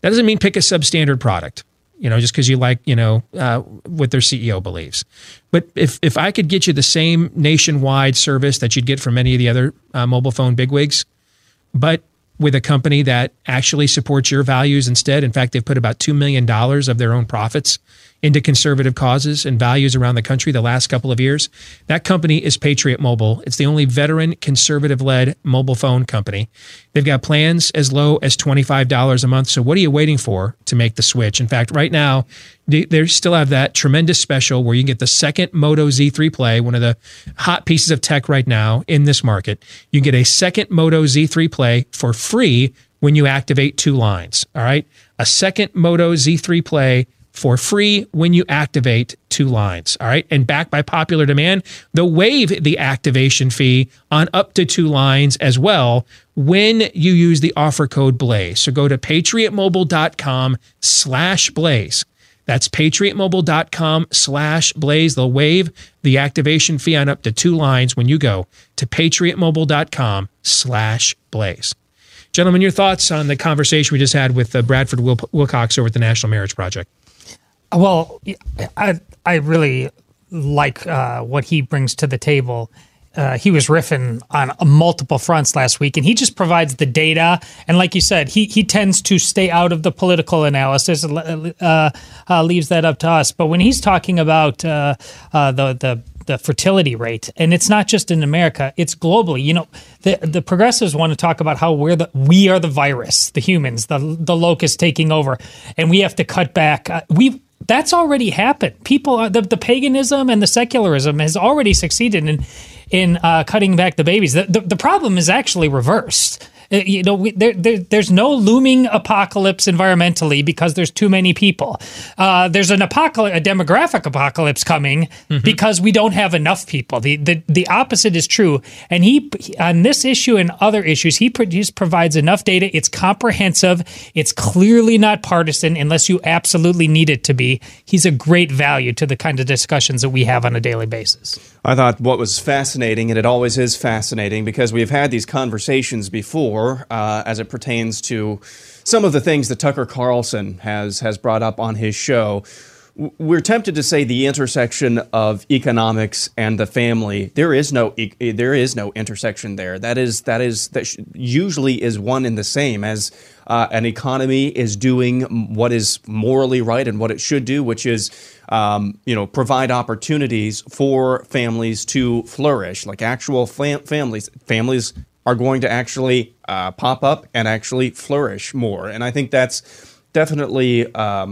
That doesn't mean pick a substandard product, just because you like, what their CEO believes. But if I could get you the same nationwide service that you'd get from any of the other mobile phone bigwigs, but with a company that actually supports your values instead. In fact, they've put about $2 million of their own profits into conservative causes and values around the country the last couple of years. That company is Patriot Mobile. It's the only veteran conservative-led mobile phone company. They've got plans as low as $25 a month. So what are you waiting for to make the switch? In fact, right now, they still have that tremendous special where you can get the second Moto Z3 Play, one of the hot pieces of tech right now in this market. You can get a second Moto Z3 Play for free when you activate 2 lines. All right? A second Moto Z3 Play for free when you activate 2 lines. All right. And backed by popular demand, they'll waive the activation fee on up to 2 lines as well when you use the offer code Blaze. So go to patriotmobile.com/Blaze. That's patriotmobile.com/Blaze. They'll waive the activation fee on up to 2 lines when you go to patriotmobile.com/Blaze. Gentlemen, your thoughts on the conversation we just had with Bradford Wilcox over at the National Marriage Project? Well, I really like what he brings to the table. He was riffing on multiple fronts last week, and he just provides the data. And like you said, he tends to stay out of the political analysis, leaves that up to us. But when he's talking about the fertility rate, and it's not just in America, it's globally. The progressives want to talk about how we are the virus, the humans, the locust taking over, and we have to cut back. That's already happened. People, the paganism and the secularism has already succeeded in cutting back the babies. The problem is actually reversed. There's no looming apocalypse environmentally because there's too many people. There's a demographic apocalypse coming because we don't have enough people. The opposite is true. And he on this issue and other issues, he provides enough data. It's comprehensive. It's clearly not partisan unless you absolutely need it to be. He's a great value to the kind of discussions that we have on a daily basis. I thought what was fascinating, and it always is fascinating because we've had these conversations before, as it pertains to some of the things that Tucker Carlson has brought up on his show. We're tempted to say the intersection of economics and the family. There is no intersection there. That usually is one and the same as an economy is doing what is morally right and what it should do, which is provide opportunities for families to flourish, like actual families. Families are going to actually pop up and actually flourish more, and I think that's definitely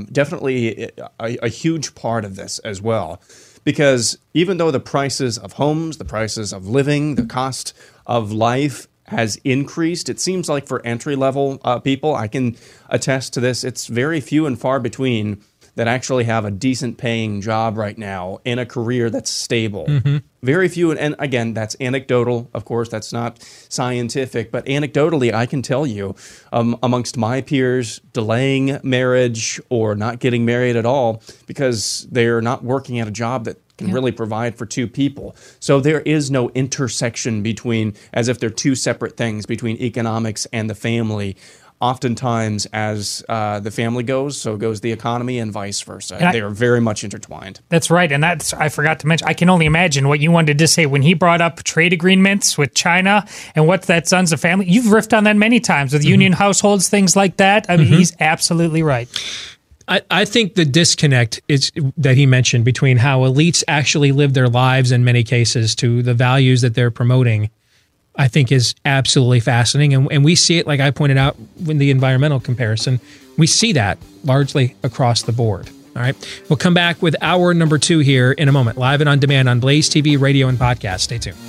a huge part of this as well, because even though the prices of homes, the prices of living, the cost of life has increased, it seems like for entry-level people, I can attest to this, it's very few and far between that actually have a decent paying job right now in a career that's stable. Very few, and again, that's anecdotal, of course, that's not scientific, but anecdotally, I can tell you, amongst my peers, delaying marriage or not getting married at all because they're not working at a job that can really provide for 2 people. So there is no intersection between, as if they're 2 separate things, between economics and the family. Oftentimes, as the family goes, so goes the economy, and vice versa. They are very much intertwined. That's right, and I forgot to mention, I can only imagine what you wanted to say when he brought up trade agreements with China and what that sons of family. You've riffed on that many times with union households, things like that. I mean, he's absolutely right. I think the disconnect is that he mentioned between how elites actually live their lives in many cases to the values that they're promoting, I think is absolutely fascinating. And we see it, like I pointed out in the environmental comparison, we see that largely across the board. All right. We'll come back with hour number 2 here in a moment, live and on demand on Blaze TV, radio, and podcast. Stay tuned.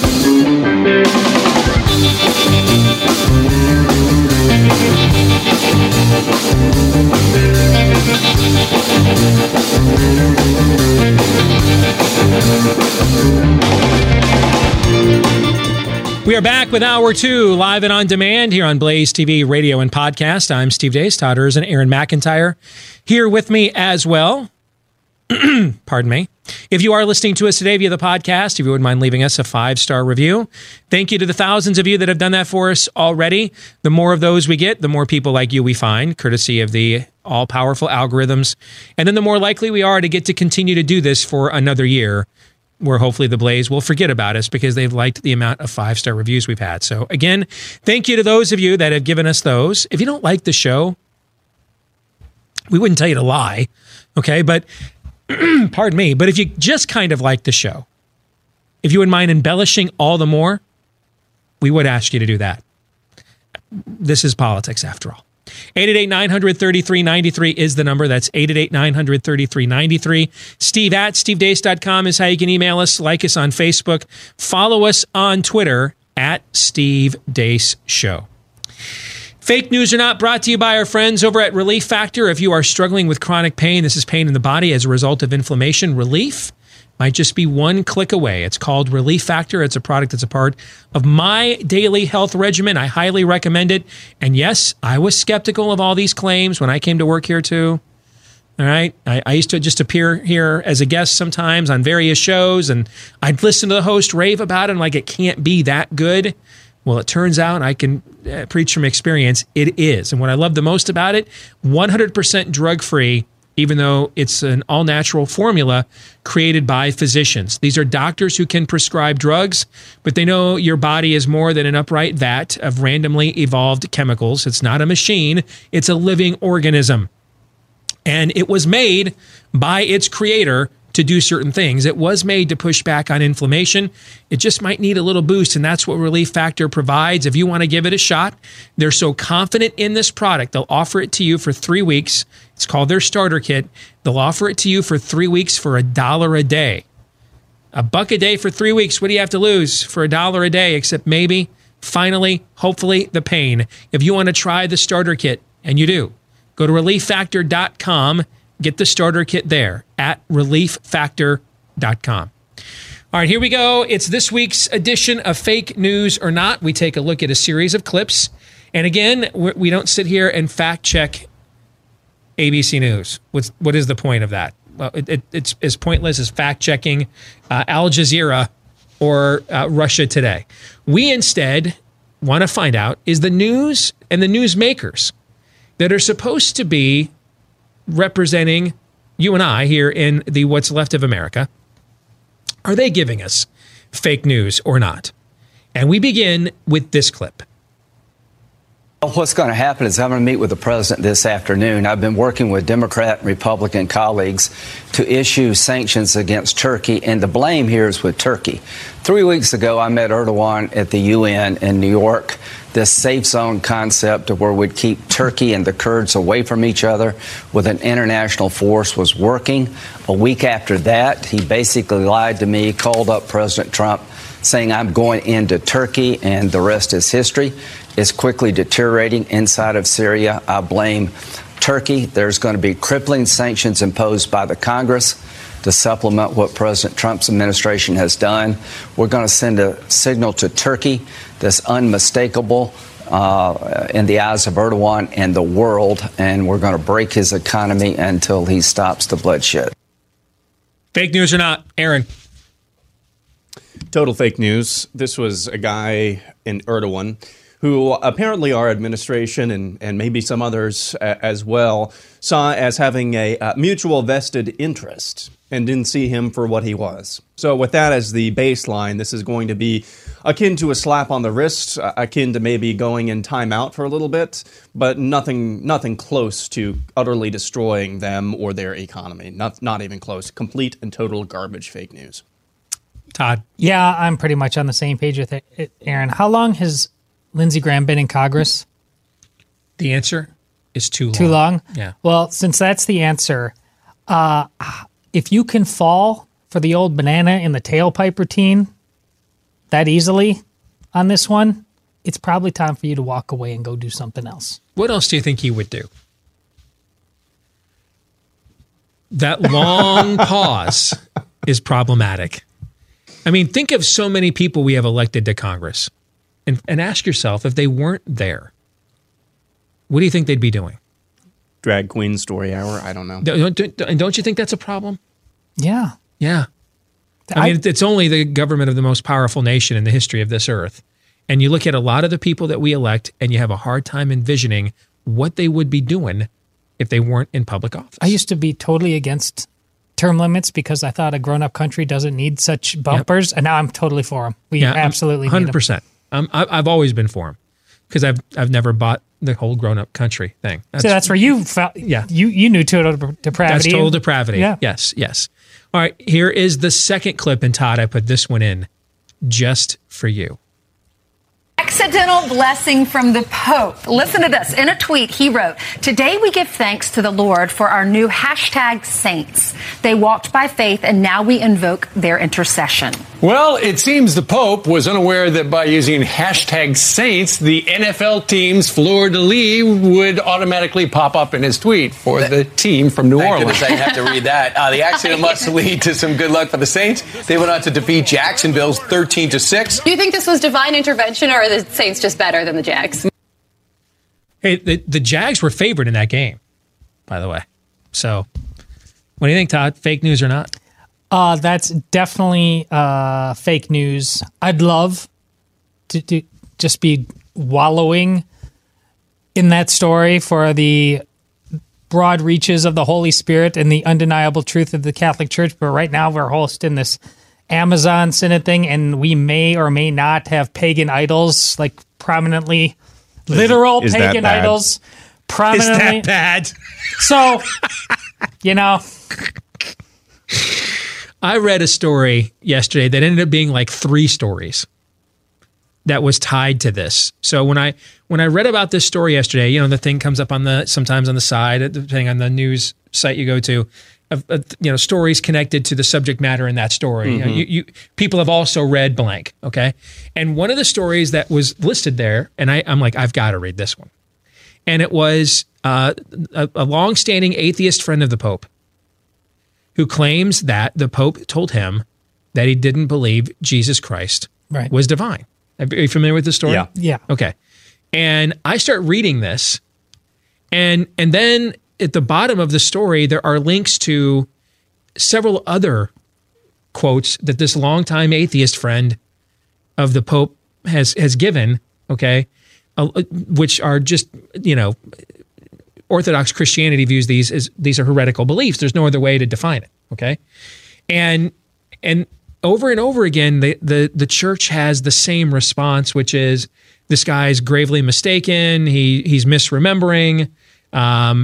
We are back with hour 2, live and on demand here on Blaze TV, radio, and podcast. I'm Steve Deace, Todd Erzen, and Aaron McIntyre here with me as well. Pardon me. If you are listening to us today via the podcast, if you wouldn't mind leaving us a 5-star review. Thank you to the thousands of you that have done that for us already. The more of those we get, the more people like you we find, courtesy of the all-powerful algorithms. And then the more likely we are to get to continue to do this for another year, where hopefully the Blaze will forget about us because they've liked the amount of 5-star reviews we've had. So again, thank you to those of you that have given us those. If you don't like the show, we wouldn't tell you to lie, okay? But pardon me, but if you just kind of like the show, if you wouldn't mind embellishing all the more, we would ask you to do that. This is politics after all. 888-900-3393 is the number. That's 888-900-3393. Steve at stevedeace.com is how you can email us, like us on Facebook, follow us on Twitter at Steve Deace Show. Fake news or not, brought to you by our friends over at Relief Factor. If you are struggling with chronic pain, this is pain in the body as a result of inflammation, relief might just be one click away. It's called Relief Factor. It's a product that's a part of my daily health regimen. I highly recommend it. And yes, I was skeptical of all these claims when I came to work here too. All right. I used to just appear here as a guest sometimes on various shows, and I'd listen to the host rave about it and like, it can't be that good. Well, it turns out I can preach from experience. It is. And what I love the most about it, 100% drug-free, even though it's an all-natural formula created by physicians. These are doctors who can prescribe drugs, but they know your body is more than an upright vat of randomly evolved chemicals. It's not a machine. It's a living organism. And it was made by its creator to do certain things. It was made to push back on inflammation. It just might need a little boost, and that's what Relief Factor provides. If you want to give it a shot, they're so confident in this product, they'll offer it to you for 3 weeks. It's called their starter kit. They'll offer it to you for 3 weeks for $1 a day. $1 a day for 3 weeks. What do you have to lose for $1 a day, except maybe, finally, hopefully, the pain? If you want to try the starter kit, and you do, go to relieffactor.com. Get the starter kit there at relieffactor.com. All right, here we go. It's this week's edition of Fake News or Not. We take a look at a series of clips. And again, we don't sit here and fact check ABC News. What is the point of that? Well, it's as pointless as fact checking Al Jazeera or Russia Today. We instead want to find out, is the news and the newsmakers that are supposed to be representing you and I here in the what's left of America, are they giving us fake news or not? And we begin with this clip. What's going to happen is I'm going to meet with the president this afternoon. I've been working with Democrat and Republican colleagues to issue sanctions against Turkey, and the blame here is with Turkey. 3 weeks ago, I met Erdogan at the UN in New York. This safe zone concept of where we'd keep Turkey and the Kurds away from each other with an international force was working. A week after that, he basically lied to me, called up President Trump, saying I'm going into Turkey, and the rest is history. It's quickly deteriorating inside of Syria. I blame Turkey. There's going to be crippling sanctions imposed by the Congress to supplement what President Trump's administration has done. We're going to send a signal to Turkey that's unmistakable in the eyes of Erdogan and the world, and we're going to break his economy until he stops the bloodshed. Fake news or not, Aaron? Total fake news. This was a guy in Erdogan who apparently our administration and maybe some others as well saw as having a mutual vested interest and didn't see him for what he was. So with that as the baseline, this is going to be akin to a slap on the wrist, akin to maybe going in timeout for a little bit, but nothing close to utterly destroying them or their economy. Not even close. Complete and total garbage fake news. Todd? Yeah, I'm pretty much on the same page with it, Aaron. How long has Lindsey Graham been in Congress? The answer is too long. Too long? Yeah. Well, since that's the answer, if you can fall for the old banana in the tailpipe routine that easily on this one, it's probably time for you to walk away and go do something else. What else do you think he would do? That long pause is problematic. I mean, think of so many people we have elected to Congress and ask yourself, if they weren't there, what do you think they'd be doing? Drag queen story hour? I don't know. And don't you think that's a problem? Yeah. Yeah. I mean, it's only the government of the most powerful nation in the history of this earth. And you look at a lot of the people that we elect, and you have a hard time envisioning what they would be doing if they weren't in public office. I used to be totally against term limits because I thought a grown-up country doesn't need such bumpers, and now I'm totally for them. We absolutely 100%. I've always been for them because I've never bought the whole grown-up country thing. That's where you felt. Yeah, you knew total depravity. That's total depravity. Yeah. Yes. All right, here is the second clip, and Todd, I put this one in just for you. Accidental blessing from the Pope. Listen to this. In a tweet, he wrote, "Today we give thanks to the Lord for our new #saints. They walked by faith, and now we invoke their intercession." Well, it seems the Pope was unaware that by using #saints, the NFL team's fleur-de-lis would automatically pop up in his tweet for the team from New Orleans. Goodness, I didn't have to read that. The accident must lead to some good luck for the Saints. They went on to defeat Jacksonville's 13-6. Do you think this was divine intervention, or are the Saints just better than the Jags? Hey, the Jags were favored in that game, by the way. So, what do you think, Todd? Fake news or not? That's definitely fake news. I'd love to just be wallowing in that story for the broad reaches of the Holy Spirit and the undeniable truth of the Catholic Church. But right now we're hosting this Amazon Synod thing, and we may or may not have pagan idols, like prominently, literal pagan idols. Prominently. Is that bad? So, I read a story yesterday that ended up being like 3 stories that was tied to this. So when I read about this story yesterday, the thing comes up sometimes on the side, depending on the news site you go to, stories connected to the subject matter in that story. Mm-hmm. People have also read blank, okay? And one of the stories that was listed there, and I'm like, I've got to read this one. And it was a longstanding atheist friend of the Pope who claims that the Pope told him that he didn't believe Jesus Christ was divine. Are you familiar with the story? Yeah. Okay. And I start reading this, and then at the bottom of the story, there are links to several other quotes that this longtime atheist friend of the Pope has given, okay, which are just, Orthodox Christianity views these are heretical beliefs. There's no other way to define it, okay? And over and over again, the church has the same response, which is this guy's gravely mistaken. He's misremembering. How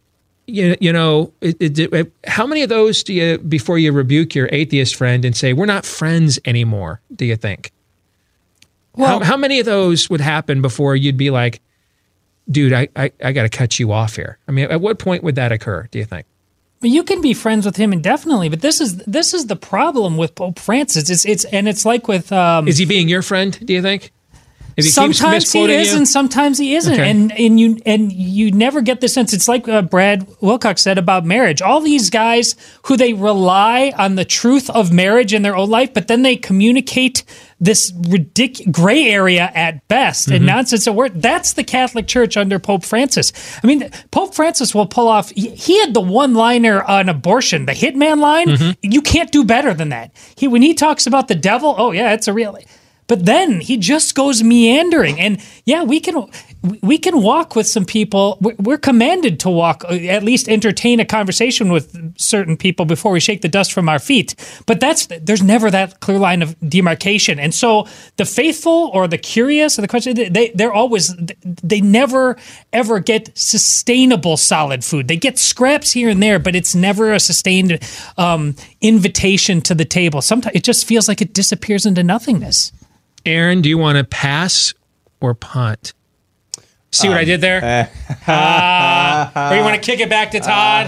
many of those do you, before you rebuke your atheist friend and say, we're not friends anymore, do you think? Well, how many of those would happen before you'd be like, dude, I got to cut you off here? I mean, at what point would that occur, do you think? You can be friends with him indefinitely, but this is the problem with Pope Francis. It's like with is he being your friend, do you think? Sometimes he is, and sometimes he isn't, okay. and you never get the sense. It's like Brad Wilcox said about marriage. All these guys who they rely on the truth of marriage in their own life, but then they communicate this ridiculous gray area at best and nonsense at work. That's the Catholic Church under Pope Francis. I mean, Pope Francis will pull off. He had the one-liner on abortion, the hitman line. You can't do better than that. When he talks about the devil, oh yeah, it's a real. But then he just goes meandering, and yeah, we can walk with some people. We're commanded to walk, at least entertain a conversation with certain people before we shake the dust from our feet. But there's never that clear line of demarcation, and so the faithful or the curious or the question, they never ever get sustainable solid food. They get scraps here and there, but it's never a sustained invitation to the table. Sometimes it just feels like it disappears into nothingness. Aaron, do you want to pass or punt? See what I did there? Or you want to kick it back to Todd?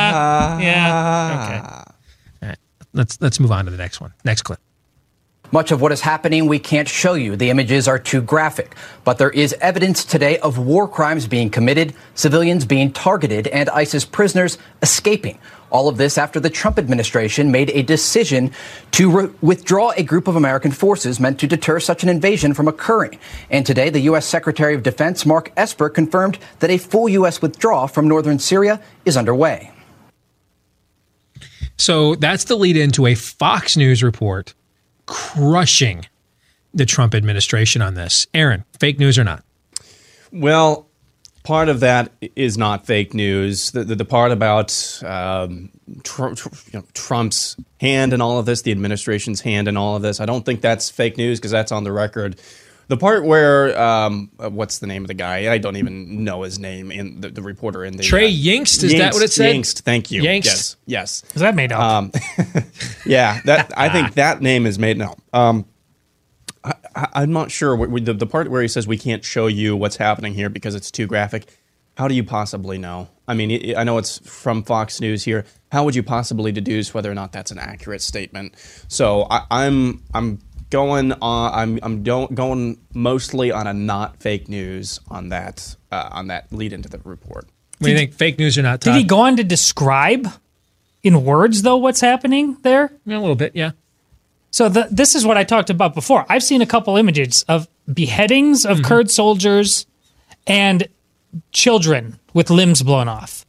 Yeah. Okay. All right. Let's move on to the next one. Next clip. Much of what is happening we can't show you. The images are too graphic. But there is evidence today of war crimes being committed, civilians being targeted, and ISIS prisoners escaping. All of this after the Trump administration made a decision to withdraw a group of American forces meant to deter such an invasion from occurring. And today, the U.S. Secretary of Defense Mark Esper confirmed that a full U.S. withdrawal from northern Syria is underway. So that's the lead into a Fox News report crushing the Trump administration on this. Aaron, fake news or not? Well, part of that is not fake news. The part about Trump's hand in all of this, the administration's hand in all of this, I don't think that's fake news because that's on the record. The part where, what's the name of the guy? I don't even know his name. In the reporter in the Trey Yingst, is that what it said? Yingst, thank you. Yingst. Yes. Is that made up? Yeah, I think that name is made up. I'm not sure. The part where he says we can't show you what's happening here because it's too graphic. How do you possibly know? I mean, I know it's from Fox News here. How would you possibly deduce whether or not that's an accurate statement? So I'm going mostly on a not fake news on that lead into the report. What do you think? Fake news or not, Todd? Did he go on to describe in words though what's happening there? Yeah, a little bit, yeah. So this is what I talked about before. I've seen a couple images of beheadings of Kurd soldiers and children with limbs blown off.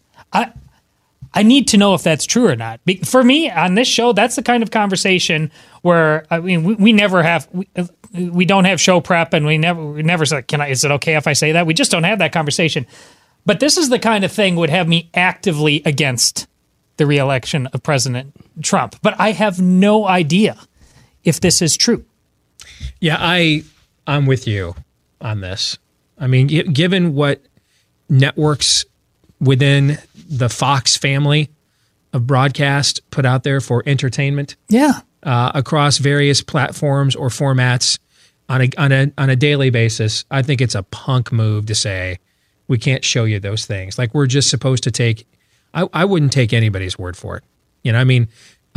I need to know if that's true or not. For me, on this show, that's the kind of conversation where, I mean, we never have, we don't have show prep, and we never say, is it okay if I say that? We just don't have that conversation. But this is the kind of thing would have me actively against the reelection of President Trump. But I have no idea if this is true. Yeah, I'm with you on this. I mean, given what networks within the Fox family of broadcast put out there for entertainment, across various platforms or formats on a daily basis, I think it's a punk move to say we can't show you those things. Like we're just supposed to take. I wouldn't take anybody's word for it. You know, I mean,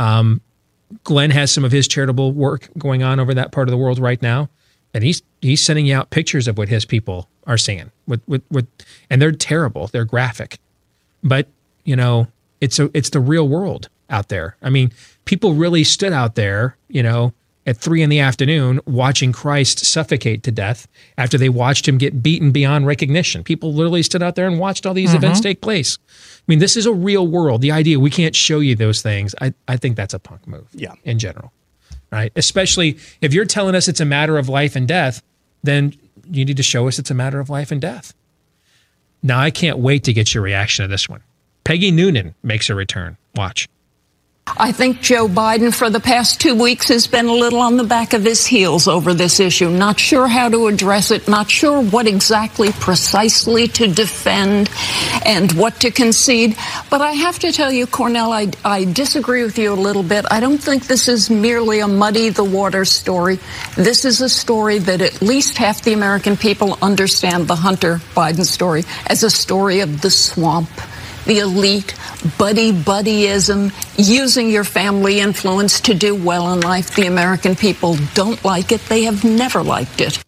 Glenn has some of his charitable work going on over that part of the world right now, and he's sending out pictures of what his people are seeing with and they're terrible. They're graphic. But, you know, it's the real world out there. I mean, people really stood out there, you know, at 3 p.m. watching Christ suffocate to death after they watched him get beaten beyond recognition. People literally stood out there and watched all these events take place. I mean, this is a real world. The idea we can't show you those things, I think that's a punk move in general, right? Especially if you're telling us it's a matter of life and death, then you need to show us it's a matter of life and death. Now, I can't wait to get your reaction to this one. Peggy Noonan makes a return. Watch. I think Joe Biden for the past 2 weeks has been a little on the back of his heels over this issue. Not sure how to address it, not sure what exactly precisely to defend and what to concede. But I have to tell you, Cornell, I disagree with you a little bit. I don't think this is merely a muddy the water story. This is a story that at least half the American people understand the Hunter Biden story as a story of the swamp. The elite, buddyism, using your family influence to do well in life. The American people don't like it. They have never liked it.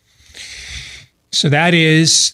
So that is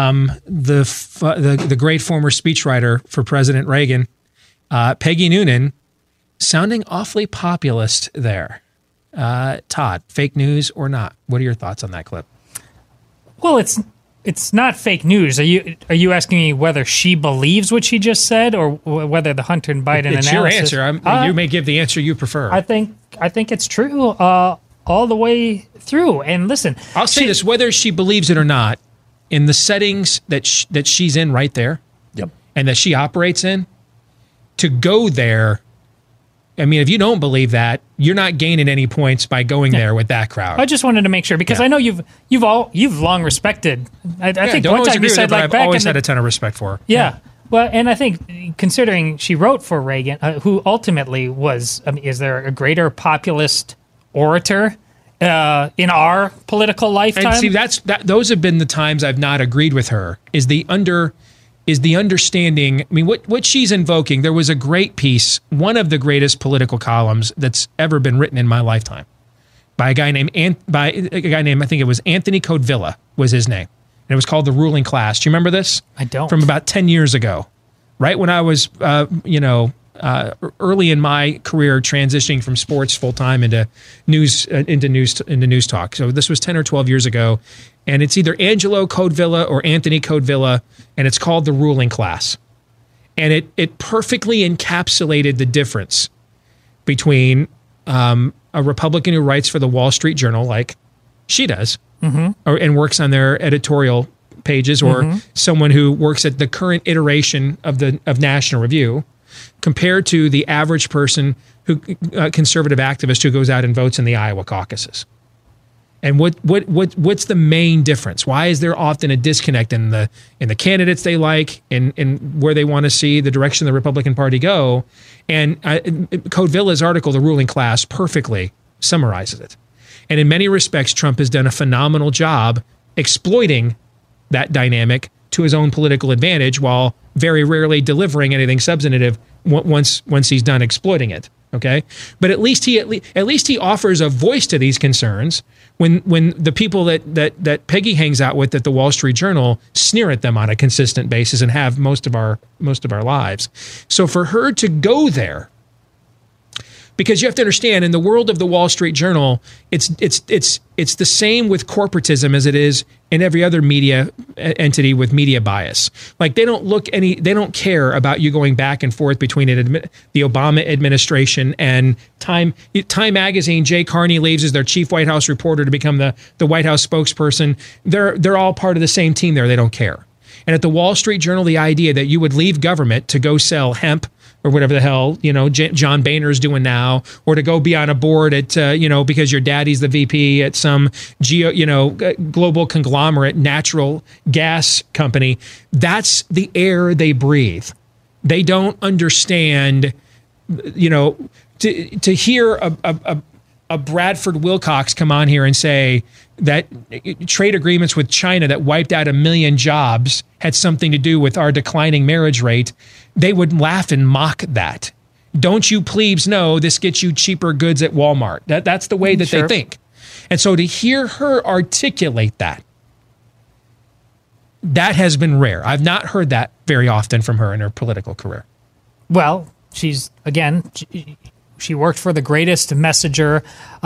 the great former speechwriter for President Reagan, Peggy Noonan, sounding awfully populist there. Todd, fake news or not? What are your thoughts on that clip? Well, it's not fake news. Are you asking me whether she believes what she just said, or whether the Hunter and Biden it's analysis? Your answer. You may give the answer you prefer. I think it's true all the way through. And listen, I'll say this: whether she believes it or not, in the settings that she's in right there, and that she operates in, to go there. I mean, if you don't believe that, you're not gaining any points by going there with that crowd. I just wanted to make sure, because I know you've long respected. I think one time you said I've always had a ton of respect for her. Yeah. Well, and I think considering she wrote for Reagan, who ultimately was, I mean, is there a greater populist orator in our political lifetime? And see, those have been the times I've not agreed with her. Is the understanding, I mean, what she's invoking, there was a great piece, one of the greatest political columns that's ever been written in my lifetime, by a guy named, I think it was Anthony Codevilla was his name. And it was called The Ruling Class. Do you remember this? I don't. From about 10 years ago, right when I was, early in my career, transitioning from sports full time into news talk. So this was 10 or 12 years ago, and it's either Angelo Codevilla or Anthony Codevilla, and it's called The Ruling Class. And it perfectly encapsulated the difference between a Republican who writes for the Wall Street Journal, like she does, and works on their editorial pages, or someone who works at the current iteration of National Review, compared to the average person who conservative activist who goes out and votes in the Iowa caucuses. And what's the main difference? Why is there often a disconnect in the candidates they like and where they want to see the direction the Republican Party go? And Code Villa's article, The Ruling Class, perfectly summarizes it. And in many respects, Trump has done a phenomenal job exploiting that dynamic to his own political advantage, while very rarely delivering anything substantive once he's done exploiting it. Okay, but at least he offers a voice to these concerns when the people that Peggy hangs out with at the Wall Street Journal sneer at them on a consistent basis and have most of our lives. So for her to go there, because you have to understand, in the world of the Wall Street Journal, it's the same with corporatism as it is in every other media entity with media bias. Like they don't care about you going back and forth between the Obama administration and Time Magazine. Jay Carney leaves as their chief White House reporter to become the White House spokesperson. They're all part of the same team there. They don't care. And at the Wall Street Journal, the idea that you would leave government to go sell hemp or whatever the hell, John Boehner's doing now, or to go be on a board at, because your daddy's the VP at some global conglomerate natural gas company. That's the air they breathe. They don't understand, to hear a Bradford Wilcox come on here and say that trade agreements with China that wiped out 1 million jobs had something to do with our declining marriage rate. They would laugh and mock that. Don't you plebes know this gets you cheaper goods at Walmart? That's the way that they think. And so to hear her articulate that has been rare. I've not heard that very often from her in her political career. Well, she worked for the greatest messenger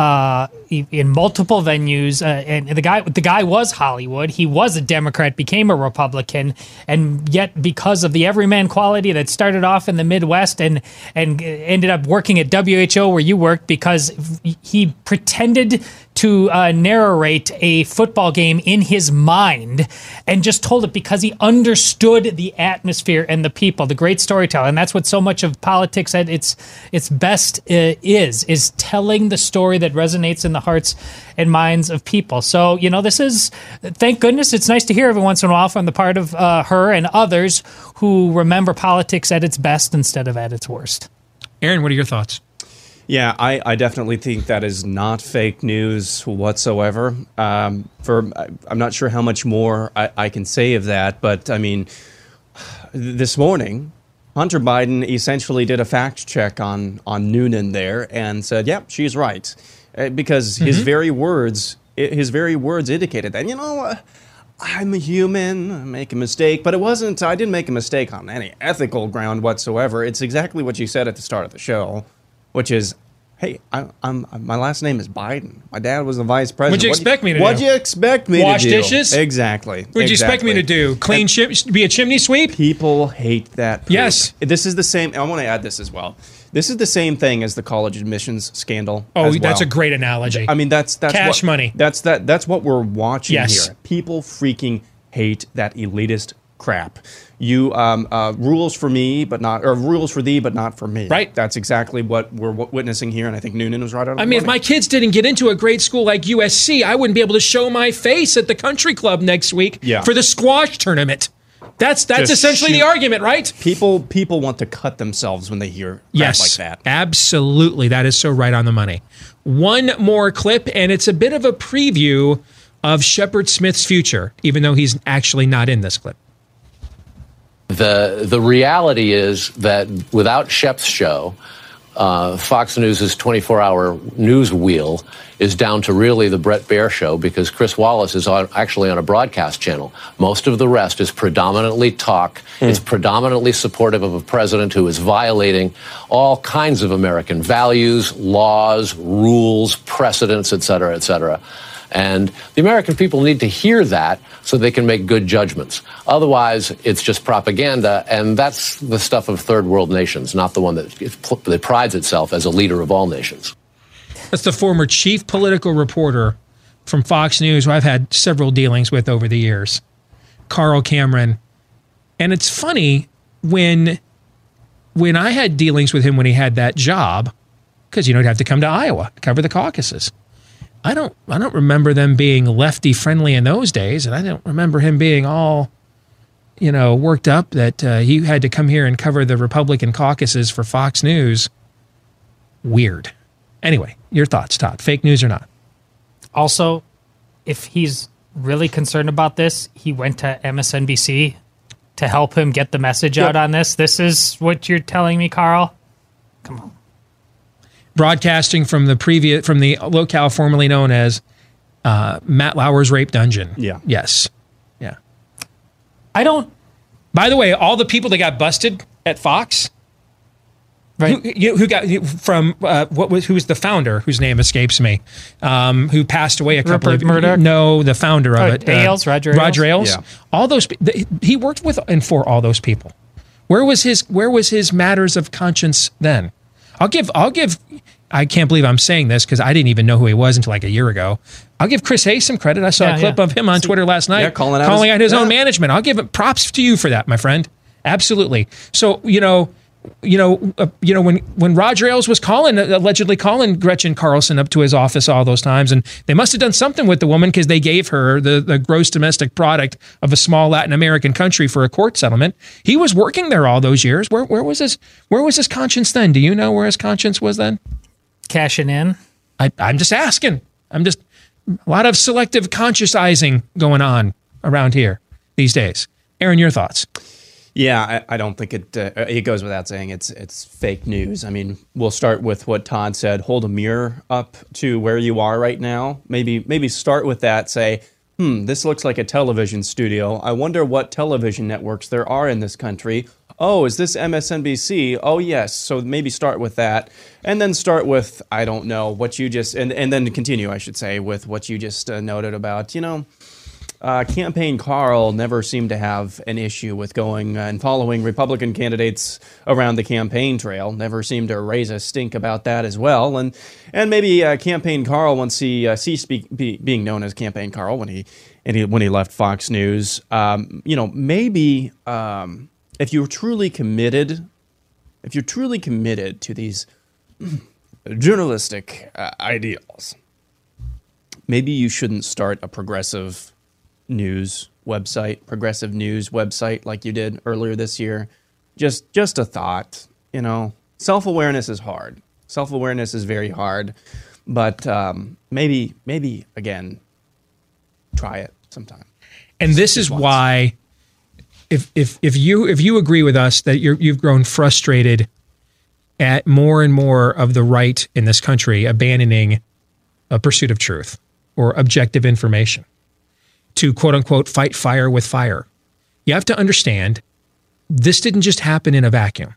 in multiple venues, and the guy was Hollywood. He was a Democrat, became a Republican, and yet because of the everyman quality that started off in the Midwest and ended up working at WHO where you worked, because he pretended to narrate a football game in his mind and just told it because he understood the atmosphere and the people, the great storyteller. And that's what so much of politics at its best is telling the story that resonates in the hearts and minds of people. So, this is, thank goodness, it's nice to hear every once in a while from the part of her and others who remember politics at its best instead of at its worst. Aaron, what are your thoughts? Yeah, I definitely think that is not fake news whatsoever. I'm not sure how much more I can say of that, but I mean, this morning, Hunter Biden essentially did a fact check on Noonan there and said, "Yep, she's right," because his very words indicated that. I'm a human, I make a mistake, but I didn't make a mistake on any ethical ground whatsoever. It's exactly what you said at the start of the show, which is, hey, my last name is Biden. My dad was the vice president. What'd you expect me to do? What'd you expect me to do? Wash dishes? Exactly. What'd you expect me to do? Be a chimney sweep? People hate that poop. Yes. This is the same. I want to add this as well. This is the same thing as the college admissions scandal. Oh, that's a great analogy. I mean, that's cash money. That's what we're watching here. People freaking hate that elitist crap. You rules for me, but not, or rules for thee, but not for me. Right. That's exactly what we're witnessing here, and I think Noonan was right on. If my kids didn't get into a great school like USC, I wouldn't be able to show my face at the country club next week for the squash tournament. That's essentially the argument, right? People want to cut themselves when they hear crap like that. Absolutely. That is so right on the money. One more clip, and it's a bit of a preview of Shepard Smith's future, even though he's actually not in this clip. The reality is that without Shep's show, Fox News' 24-hour news wheel is down to really the Bret Baier show, because Chris Wallace is actually on a broadcast channel. Most of the rest is predominantly talk. It's predominantly supportive of a president who is violating all kinds of American values, laws, rules, precedents, et cetera, et cetera. And the American people need to hear that so they can make good judgments. Otherwise, it's just propaganda, and that's the stuff of third world nations, not the one that prides itself as a leader of all nations. That's the former chief political reporter from Fox News, who I've had several dealings with over the years, Carl Cameron. And it's funny when I had dealings with him when he had that job, because he'd have to come to Iowa to cover the caucuses. I don't remember them being lefty friendly in those days, and I don't remember him being all, worked up that he had to come here and cover the Republican caucuses for Fox News. Weird. Anyway, your thoughts, Todd? Fake news or not? Also, if he's really concerned about this, he went to MSNBC to help him get the message out on this. This is what you're telling me, Carl? Come on. Broadcasting from the locale formerly known as Matt Lauer's Rape Dungeon. Yeah. Yes. Yeah. I don't. By the way, all the people that got busted at Fox, right? Who got from who was the founder, whose name escapes me, who passed away a couple Rupert of Murdoch? No, the founder of it, Roger Ailes. Yeah. All those he worked with and for all those people. Where was his matters of conscience then? I'll give. I can't believe I'm saying this because I didn't even know who he was until like a year ago. I'll give Chris Hayes some credit. I saw a clip of him on Twitter last night calling out his own management. I'll give props to you for that, my friend. Absolutely. So when Roger Ailes was allegedly calling Gretchen Carlson up to his office all those times, and they must have done something with the woman because they gave her the gross domestic product of a small Latin American country for a court settlement. He was working there all those years. Where was his conscience then? Do you know where his conscience was then? Cashing in. I'm just asking. A lot of selective consciousizing going on around here these days. Aaron, your thoughts? Yeah, I don't think it goes without saying it's fake news. I mean, we'll start with what Todd said. Hold a mirror up to where you are right now. Maybe start with that. Say, this looks like a television studio. I wonder what television networks there are in this country. Oh, is this MSNBC? Oh, yes. So maybe start with that. And then start with, I don't know, what you just, and then continue, I should say, with what you just noted about, Campaign Carl never seemed to have an issue with going and following Republican candidates around the campaign trail. Never seemed to raise a stink about that as well. And maybe Campaign Carl, once he ceased being known as Campaign Carl when he left Fox News, maybe if you're truly committed to these journalistic ideals, maybe you shouldn't start a progressive news website like you did earlier this year. Just a thought, self-awareness is hard. Self-awareness is very hard, but maybe again, try it sometime. And this is why if you agree with us that you've grown frustrated at more and more of the right in this country abandoning a pursuit of truth or objective information to quote unquote fight fire with fire. You have to understand this didn't just happen in a vacuum.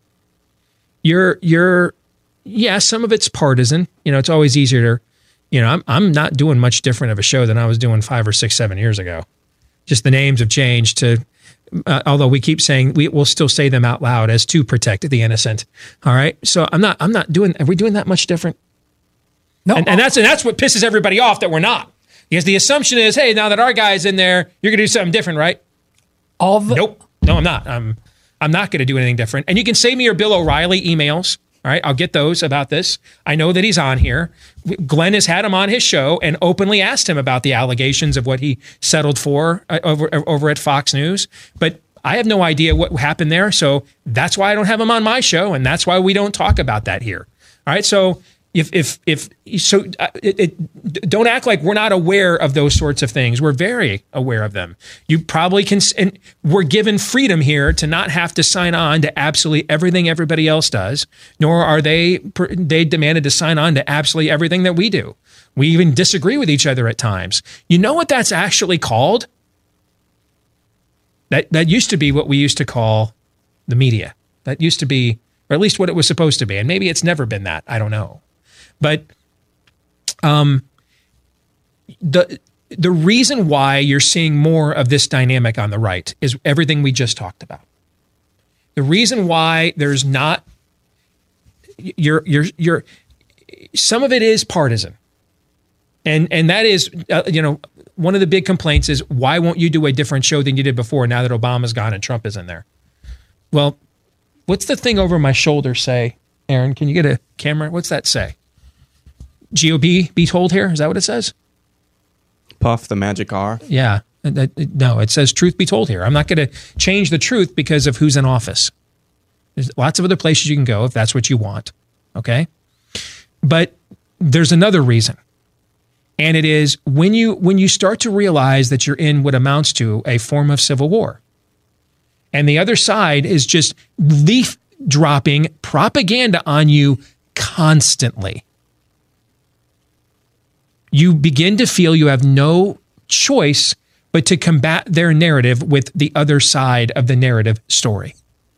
Some of it's partisan. It's always easier to, I'm not doing much different of a show than I was doing 5 or 6, 7 years ago. Just the names have changed to, although we keep saying, we'll still say them out loud as to protect the innocent. All right. So are we doing that much different? No. And that's what pisses everybody off that we're not. Because the assumption is, hey, now that our guy's in there, you're going to do something different, right? Nope. No, I'm not. I'm not going to do anything different. And you can save me your Bill O'Reilly emails. All right, I'll get those about this. I know that he's on here. Glenn has had him on his show and openly asked him about the allegations of what he settled for over at Fox News. But I have no idea what happened there. So that's why I don't have him on my show. And that's why we don't talk about that here. All right, so don't act like we're not aware of those sorts of things. We're very aware of them. You probably can, and we're given freedom here to not have to sign on to absolutely everything everybody else does, nor are they demanded to sign on to absolutely everything that we do. We even disagree with each other at times. You know what that's actually called? That used to be what we used to call the media. That used to be, or at least what it was supposed to be. And maybe it's never been that. I don't know. But the reason why you're seeing more of this dynamic on the right is everything we just talked about. The reason why there's not some of it is partisan. And that is, one of the big complaints is, why won't you do a different show than you did before now that Obama's gone and Trump is in there? Well, what's the thing over my shoulder say, Aaron? Can you get a camera? What's that say? GOP be told here? Is that what it says? Puff the magic R. Yeah. No, it says truth be told here. I'm not going to change the truth because of who's in office. There's lots of other places you can go if that's what you want. Okay? But there's another reason. And it is when you start to realize that you're in what amounts to a form of civil war. And the other side is just leaf dropping propaganda on you constantly. You begin to feel you have no choice but to combat their narrative with the other side of the narrative story.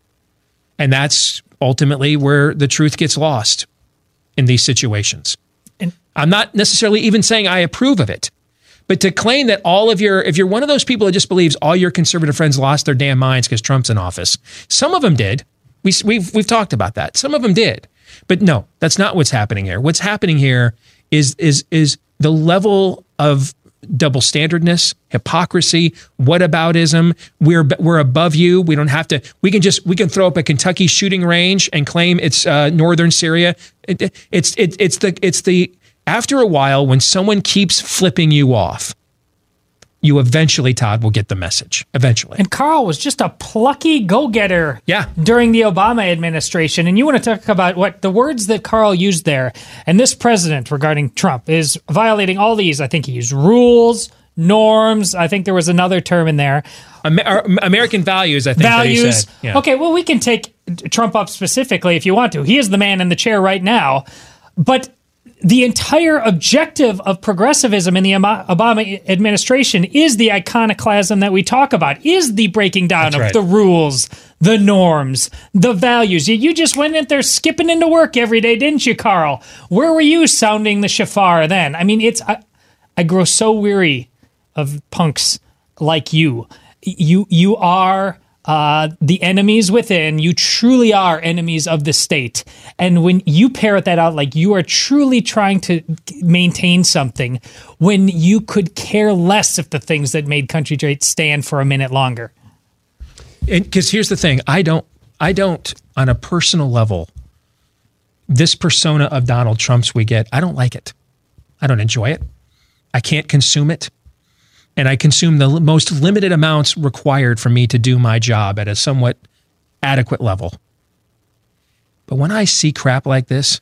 And that's ultimately where the truth gets lost in these situations. And I'm not necessarily even saying I approve of it, but to claim that if you're one of those people that just believes all your conservative friends lost their damn minds because Trump's in office, some of them did. We've talked about that. Some of them did, but no, that's not what's happening here. What's happening here is the level of double standardness, hypocrisy, whataboutism. We're above you. We don't have to. We can throw up a Kentucky shooting range and claim it's northern Syria. It's the after a while when someone keeps flipping you off, you eventually, Todd, will get the message. Eventually. And Carl was just a plucky go-getter during the Obama administration. And you want to talk about what the words that Carl used there. And this president regarding Trump is violating all these. I think he used rules, norms. I think there was another term in there. American values, I think. Values. That he said. Yeah. Okay, well, we can take Trump up specifically if you want to. He is the man in the chair right now. But the entire objective of progressivism in the Obama administration is the iconoclasm that we talk about, is the breaking down the rules, the norms, the values. You just went in there skipping into work every day, didn't you, Carl? Where were you sounding the shofar then? I mean, I grow so weary of punks like you. You are the enemies within. You truly are enemies of the state. And when you parrot that out like you are truly trying to maintain something, when you could care less if the things that made country great stand for a minute longer. And because here's the thing, I don't on a personal level, this persona of Donald Trump's we get, I don't like it. I don't enjoy it. I can't consume it. And I consume the most limited amounts required for me to do my job at a somewhat adequate level. But when I see crap like this,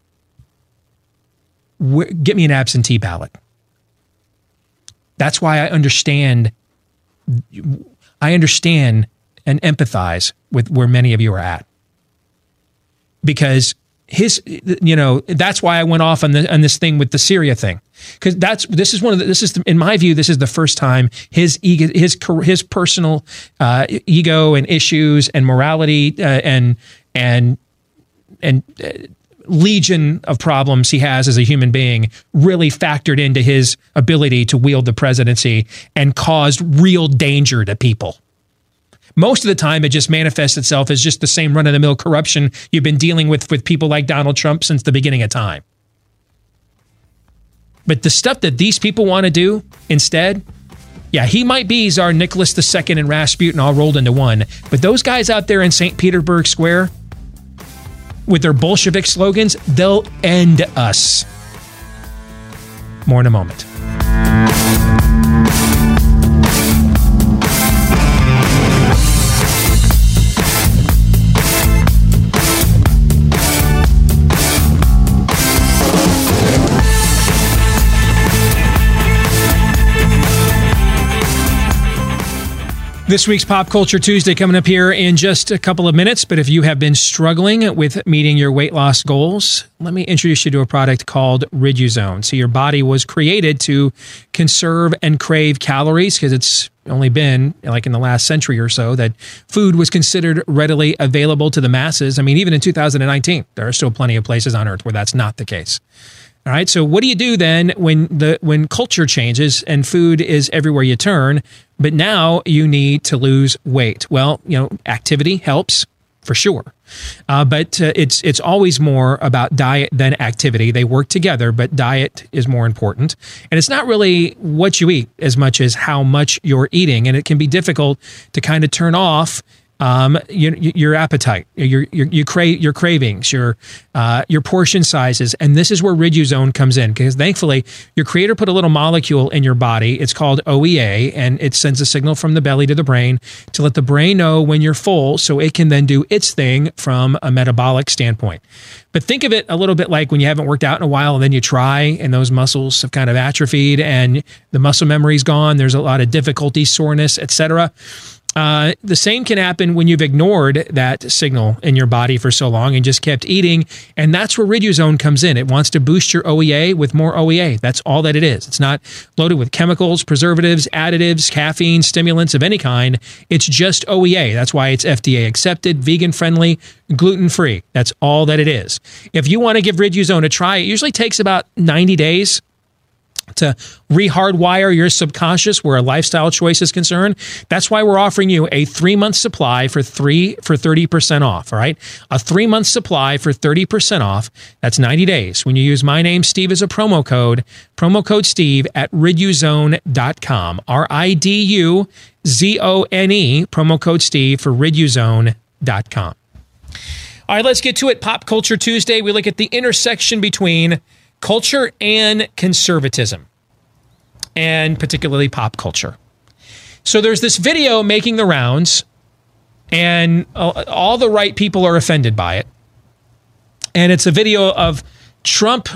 get me an absentee ballot. That's why I understand and empathize with where many of you are at. Because that's why I went off on this thing with the Syria thing, because in my view, this is the first time his personal ego and issues and morality and legion of problems he has as a human being really factored into his ability to wield the presidency and caused real danger to people. Most of the time, it just manifests itself as just the same run-of-the-mill corruption you've been dealing with people like Donald Trump since the beginning of time. But the stuff that these people want to do instead, he might be Tsar Nicholas II and Rasputin all rolled into one. But those guys out there in St. Petersburg Square with their Bolshevik slogans, they'll end us. More in a moment. This week's Pop Culture Tuesday coming up here in just a couple of minutes. But if you have been struggling with meeting your weight loss goals, let me introduce you to a product called Riduzone. So your body was created to conserve and crave calories because it's only been like in the last century or so that food was considered readily available to the masses. I mean, even in 2019, there are still plenty of places on earth where that's not the case. All right. So what do you do then when culture changes and food is everywhere you turn, but now you need to lose weight? Well, activity helps for sure. But it's always more about diet than activity. They work together, but diet is more important. And it's not really what you eat as much as how much you're eating. And it can be difficult to kind of turn off your appetite, your cravings, your portion sizes. And this is where Riduzone comes in, because thankfully your creator put a little molecule in your body. It's called OEA, and it sends a signal from the belly to the brain to let the brain know when you're full, so it can then do its thing from a metabolic standpoint. But think of it a little bit like when you haven't worked out in a while and then you try and those muscles have kind of atrophied and the muscle memory's gone. There's a lot of difficulty, soreness, etc. The same can happen when you've ignored that signal in your body for so long and just kept eating. And that's where Riduzone comes in. It wants to boost your OEA with more OEA. That's all that it is. It's not loaded with chemicals, preservatives, additives, caffeine, stimulants of any kind. It's just OEA. That's why it's FDA accepted, vegan friendly, gluten free. That's all that it is. If you want to give Riduzone a try, it usually takes about 90 days to re-hardwire your subconscious where a lifestyle choice is concerned. That's why we're offering you a 3-month supply for 30% off, all right? A 3-month supply for 30% off. That's 90 days. When you use my name, Steve, as a promo code Steve at riduzone.com. RIDUZONE, promo code Steve for riduzone.com. All right, let's get to it. Pop Culture Tuesday. We look at the intersection between culture and conservatism, and particularly pop culture. So there's this video making the rounds, and all the right people are offended by it. And it's a video of Trump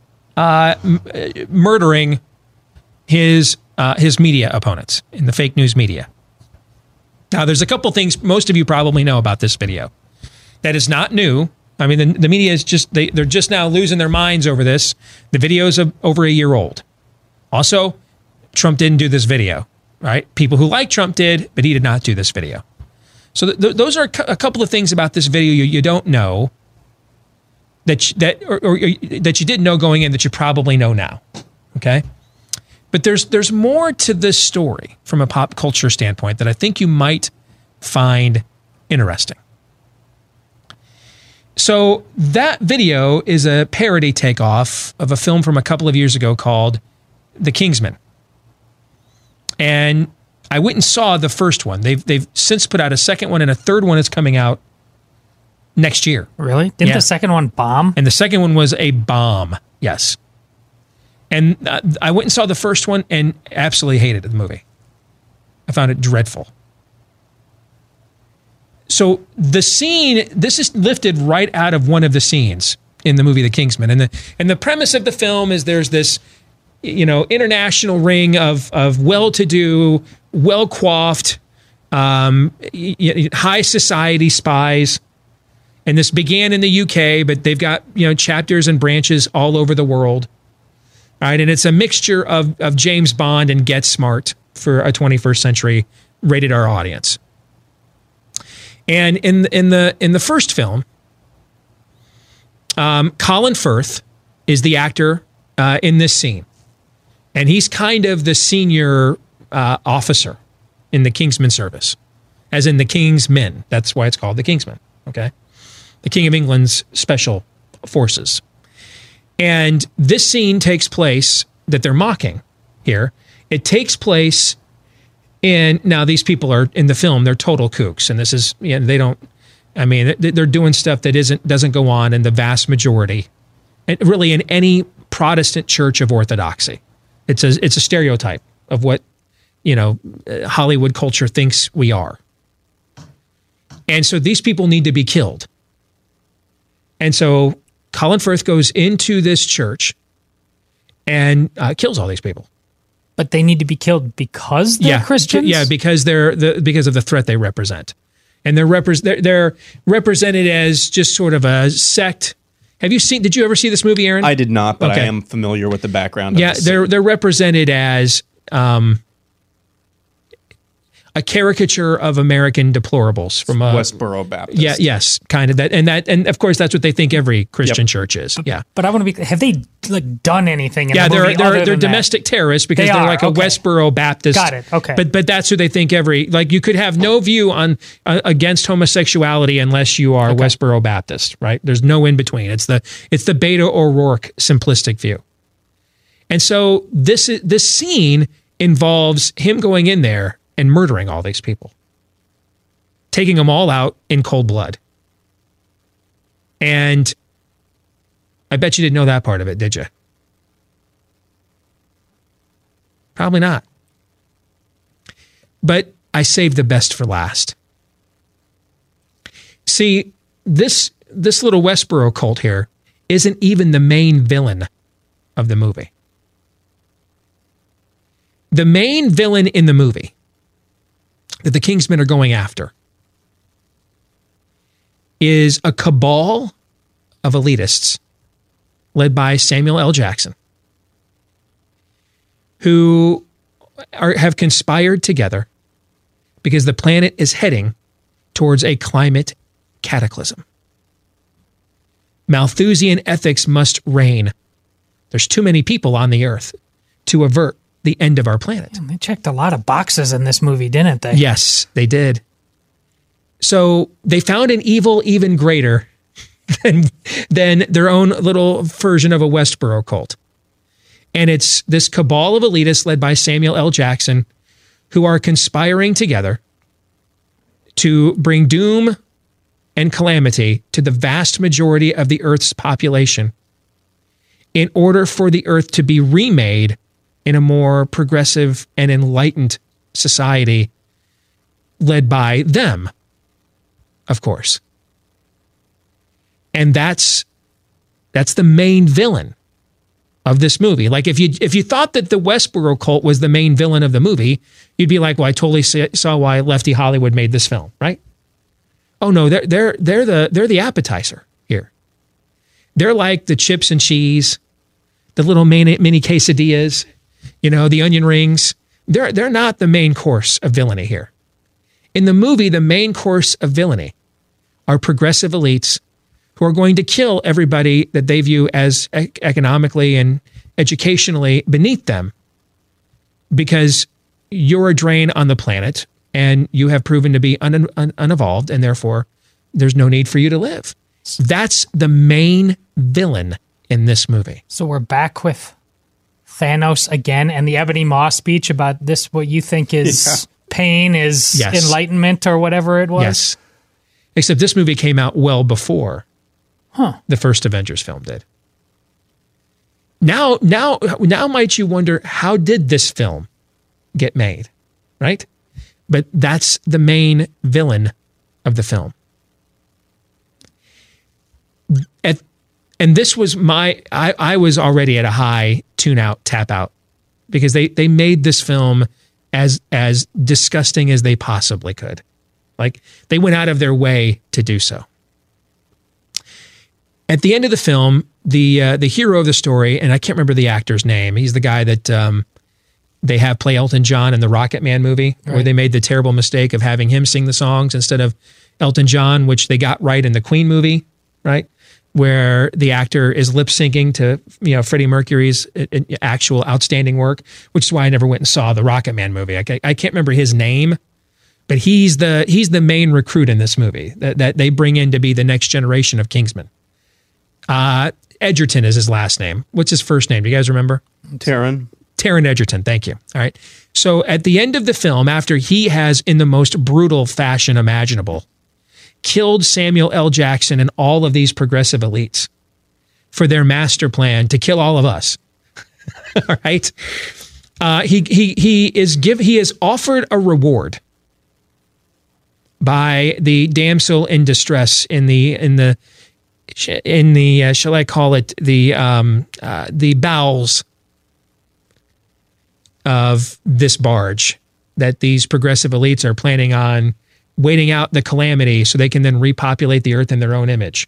murdering his media opponents in the fake news media. Now, there's a couple things most of you probably know about this video. That is not new. I mean, the media is they're just now losing their minds over this. The video's over a year old. Also, Trump didn't do this video, right? People who like Trump did, but he did not do this video. So those are a couple of things about this video you don't know that you didn't know going in that you probably know now, okay? But there's more to this story from a pop culture standpoint that I think you might find interesting. So that video is a parody takeoff of a film from a couple of years ago called The Kingsman. And I went and saw the first one. They've since put out a second one, and a third one is coming out next year. Really? Didn't the second one bomb? And the second one was a bomb, yes. And I went and saw the first one and absolutely hated the movie. I found it dreadful. So the scene, this is lifted right out of one of the scenes in the movie The Kingsman. And the premise of the film is there's this, international ring of well-to-do, well-coiffed, high society spies. And this began in the UK, but they've got, chapters and branches all over the world. All right, and it's a mixture of James Bond and Get Smart for a 21st century rated R audience. And in the first film, Colin Firth is the actor in this scene, and he's kind of the senior officer in the Kingsman service, as in the Kingsmen. That's why it's called the Kingsman. Okay, the King of England's special forces. And this scene takes place that they're mocking here. It takes place. And now these people are in the film, they're total kooks. And this is, they don't, they're doing stuff that doesn't go on in the vast majority, and really in any Protestant church of orthodoxy. It's a stereotype of what, Hollywood culture thinks we are. And so these people need to be killed. And so Colin Firth goes into this church and kills all these people. But they need to be killed because they're Christians? Yeah, because because of the threat they represent. And they're represented as just sort of a sect. Did you ever see this movie, Aaron? I did not, but okay. I am familiar with the background of this. They're represented as a caricature of American deplorables from Westboro Baptist. Yeah, yes, kind of that, and of course that's what they think every Christian church is. Yeah, But I want to be. Have they like done anything? In yeah, the movie they're than domestic terrorists because They they're are, like a okay. Westboro Baptist. Got it, okay. But that's who they think every like you could have no view on against homosexuality unless you are Westboro Baptist, right? There's no in between. It's the Beto O'Rourke simplistic view. And so this scene involves him going in there and murdering all these people, taking them all out in cold blood. And I bet you didn't know that part of it, did you? Probably not. But I saved the best for last. See, this little Westboro cult here isn't even the main villain of the movie. The main villain in the movie that the Kingsmen are going after is a cabal of elitists led by Samuel L. Jackson, who have conspired together because the planet is heading towards a climate cataclysm. Malthusian ethics must reign. There's too many people on the earth to avert the end of our planet. They checked a lot of boxes in this movie, didn't they? Yes, they did. So they found an evil even greater than their own little version of a Westboro cult. And it's this cabal of elitists led by Samuel L. Jackson who are conspiring together to bring doom and calamity to the vast majority of the Earth's population in order for the Earth to be remade in a more progressive and enlightened society led by them, of course. And that's the main villain of this movie. Like if you thought that the Westboro cult was the main villain of the movie, you'd be like, well, I totally saw why Lefty Hollywood made this film, right? Oh no, they're the appetizer here. They're like the chips and cheese, the little mini quesadillas, the onion rings. They're not the main course of villainy here. In the movie, the main course of villainy are progressive elites who are going to kill everybody that they view as economically and educationally beneath them because you're a drain on the planet and you have proven to be unevolved, and therefore there's no need for you to live. That's the main villain in this movie. So we're back with Thanos again, and the Ebony Moss speech about this, what you think is pain is enlightenment or whatever it was. Yes. Except this movie came out well before the first Avengers film did. Now might you wonder, how did this film get made? Right? But that's the main villain of the film. And this was I was already at a high tune out, tap out, because they made this film as disgusting as they possibly could. Like, they went out of their way to do so. At the end of the film, the hero of the story, and I can't remember the actor's name, he's the guy that they have play Elton John in the Rocket Man movie, where they made the terrible mistake of having him sing the songs instead of Elton John, which they got right in the Queen movie, right? Where the actor is lip syncing to Freddie Mercury's actual outstanding work, which is why I never went and saw the Rocket Man movie. I can't remember his name, but he's the main recruit in this movie that they bring in to be the next generation of Kingsmen. Edgerton is his last name. What's his first name? Do you guys remember? Taron Edgerton. Thank you. All right. So at the end of the film, after he has, in the most brutal fashion imaginable, killed Samuel L. Jackson and all of these progressive elites for their master plan to kill all of us. All right. He is offered a reward by the damsel in distress in the shall I call it the bowels of this barge that these progressive elites are planning on waiting out the calamity so they can then repopulate the earth in their own image.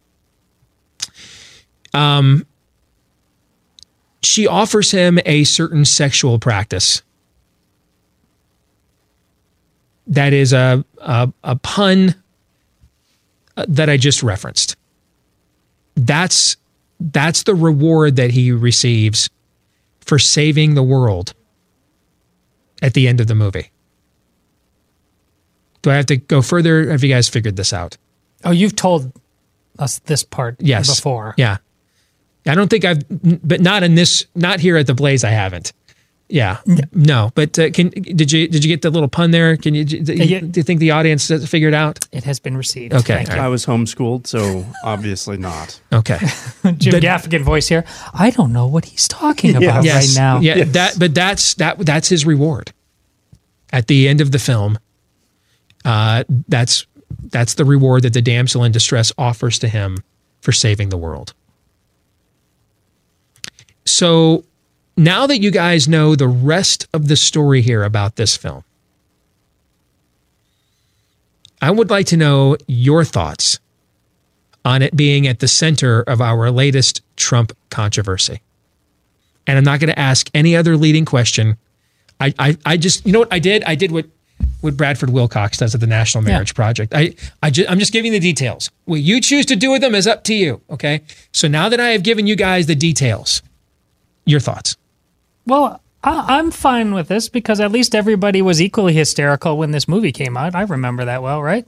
She offers him a certain sexual practice that is a pun that I just referenced. That's the reward that he receives for saving the world at the end of the movie. Do I have to go further? Have you guys figured this out? Oh, you've told us this part before. Yeah. I don't think but not here at the Blaze. I haven't. Yeah. No, but did you get the little pun there? Do you think the audience figured out? It has been received. Okay. I was homeschooled, so obviously not. Okay. Jim Gaffigan voice here. I don't know what he's talking about right now. Yeah, that's his reward. At the end of the film, that's the reward that the damsel in distress offers to him for saving the world. So now that you guys know the rest of the story here about this film, I would like to know your thoughts on it being at the center of our latest Trump controversy. And I'm not going to ask any other leading question. I just, you know what I did? I did what Bradford Wilcox does at the National Marriage Project. I'm just giving the details. What you choose to do with them is up to you, okay? So now that I have given you guys the details, your thoughts? Well, I'm fine with this because at least everybody was equally hysterical when this movie came out. I remember that well, right?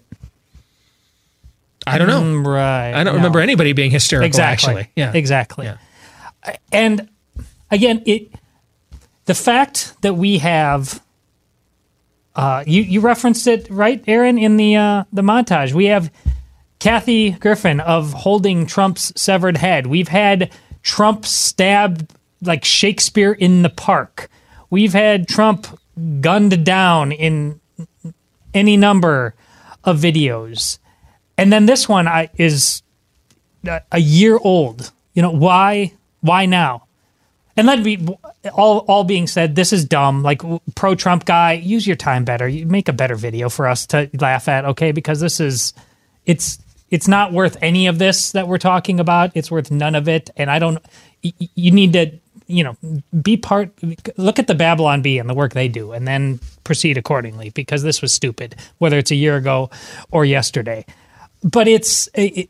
I don't know. Right. I don't remember anybody being hysterical, exactly. actually. Yeah. Exactly. Yeah. And again, the fact that we have, you referenced it, right, Aaron, in the montage. We have Kathy Griffin of holding Trump's severed head. We've had Trump stabbed like Shakespeare in the Park. We've had Trump gunned down in any number of videos. And then this one is a year old. You know, why now? And let me, all being said, this is dumb. Like, pro-Trump guy, use your time better. You make a better video for us to laugh at, okay? Because this is, it's not worth any of this that we're talking about. It's worth none of it. And you need to, look at the Babylon Bee and the work they do and then proceed accordingly, because this was stupid, whether it's a year ago or yesterday. But it's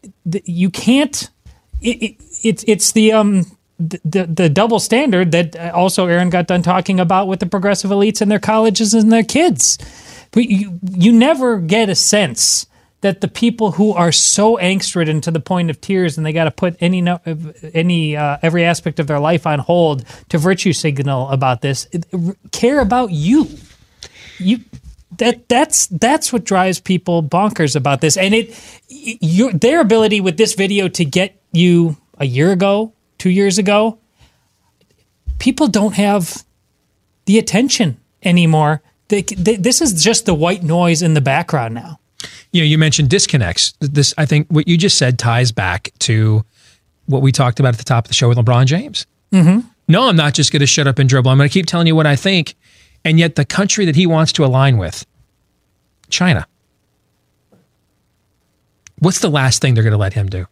the double standard that also Aaron got done talking about with the progressive elites and their colleges and their kids. But you never get a sense that the people who are so angst-ridden to the point of tears and they got to put every aspect of their life on hold to virtue signal about this care about you. That's what drives people bonkers about this, and their ability with this video to get you a year ago, 2 years ago. People don't have the attention anymore. This is just the white noise in the background now. You mentioned disconnects. This, I think, what you just said ties back to what we talked about at the top of the show with LeBron James. Mm-hmm. No, I'm not just going to shut up and dribble. I'm going to keep telling you what I think. And yet the country that he wants to align with, China, what's the last thing they're going to let him do?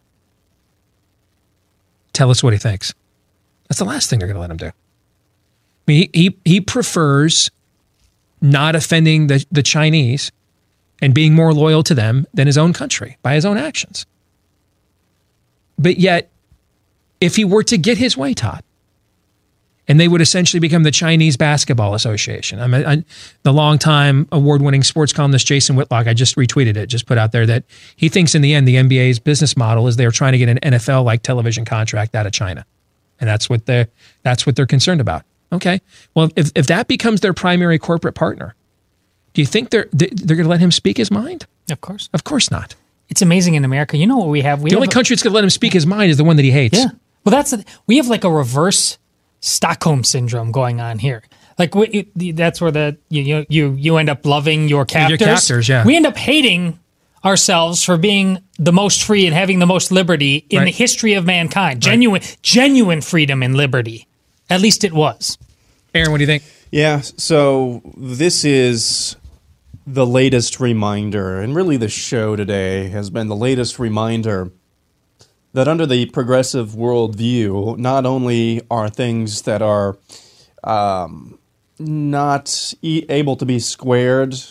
Tell us what he thinks. That's the last thing they're going to let him do. I mean, he prefers not offending the Chinese and being more loyal to them than his own country by his own actions. But yet, if he were to get his way, Todd, and they would essentially become the Chinese Basketball Association. The longtime award-winning sports columnist Jason Whitlock, I just retweeted it, just put out there that he thinks in the end the NBA's business model is they're trying to get an NFL-like television contract out of China. And that's what they're concerned about. Okay. Well, if that becomes their primary corporate partner, do you think they're going to let him speak his mind? Of course. Of course not. It's amazing in America. You know what we have? The only country that's going to let him speak his mind is the one that he hates. Yeah. Well, we have like a reverse Stockholm syndrome going on here. Like that's where you end up loving your captors. Your captors, yeah. We end up hating ourselves for being the most free and having the most liberty in the history of mankind. Genuine freedom and liberty. At least it was. Aaron, what do you think? Yeah, so this is the latest reminder, and really the show today has been the latest reminder that under the progressive worldview, not only are things that are not able to be squared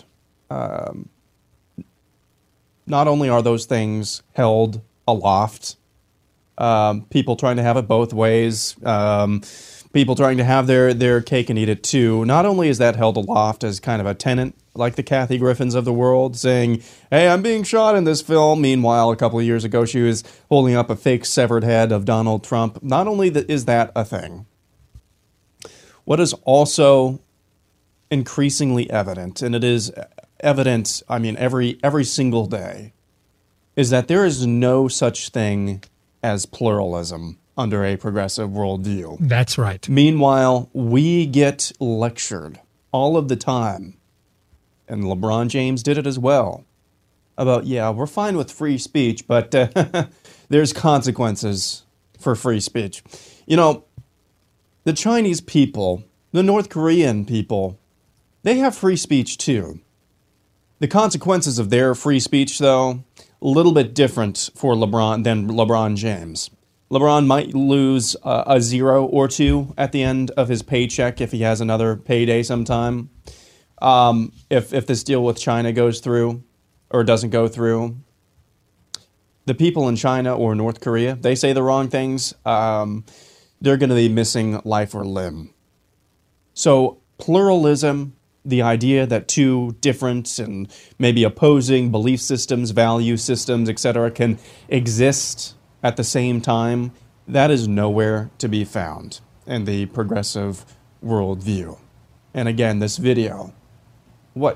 not only are those things held aloft, people trying to have it both ways, people trying to have their cake and eat it too. Not only is that held aloft as kind of a tenant, like the Kathy Griffins of the world, saying, hey, I'm being shot in this film. Meanwhile, a couple of years ago, she was holding up a fake severed head of Donald Trump. Not only is that a thing, what is also increasingly evident, and it is evident, I mean, every single day, is that there is no such thing as pluralism under a progressive worldview. That's right. Meanwhile, we get lectured all of the time, and LeBron James did it as well, about, yeah, we're fine with free speech, but there's consequences for free speech. You know, the Chinese people, the North Korean people, they have free speech too. The consequences of their free speech, though, a little bit different for LeBron than LeBron James. LeBron might lose a 0 or 2 at the end of his paycheck if he has another payday sometime. If this deal with China goes through or doesn't go through. The people in China or North Korea, they say the wrong things, they're going to be missing life or limb. So pluralism, the idea that two different and maybe opposing belief systems, value systems, etc., can exist at the same time, that is nowhere to be found in the progressive worldview. And again, this video, we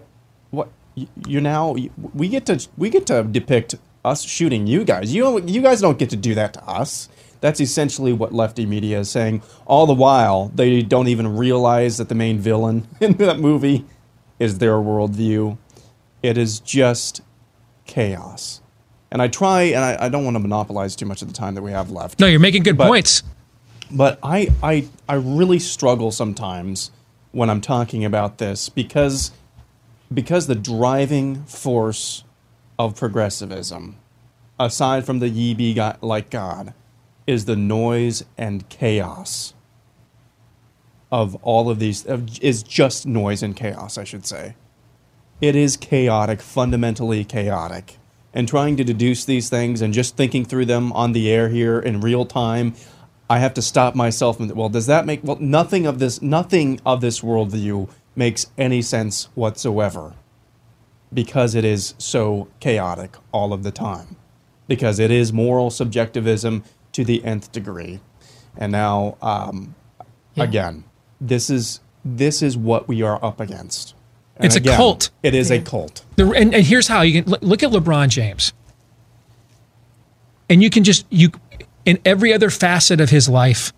get to depict us shooting you guys. You guys don't get to do that to us. That's essentially what lefty media is saying. All the while, they don't even realize that the main villain in that movie is their worldview. It is just chaos. And I don't want to monopolize too much of the time that we have left. No, you're making good points. But I really struggle sometimes when I'm talking about this because the driving force of progressivism, aside from the ye be like God, is the noise and chaos of all of these, is just noise and chaos, I should say. It is chaotic, fundamentally chaotic. And trying to deduce these things and just thinking through them on the air here in real time, I have to stop myself. Well, does that make... Well, nothing of this worldview makes any sense whatsoever because it is so chaotic all of the time. Because it is moral subjectivism to the nth degree. And now, again, this is what we are up against. And it's again, a cult. It is a cult. And here's how you can look at LeBron James. And you can in every other facet of his life,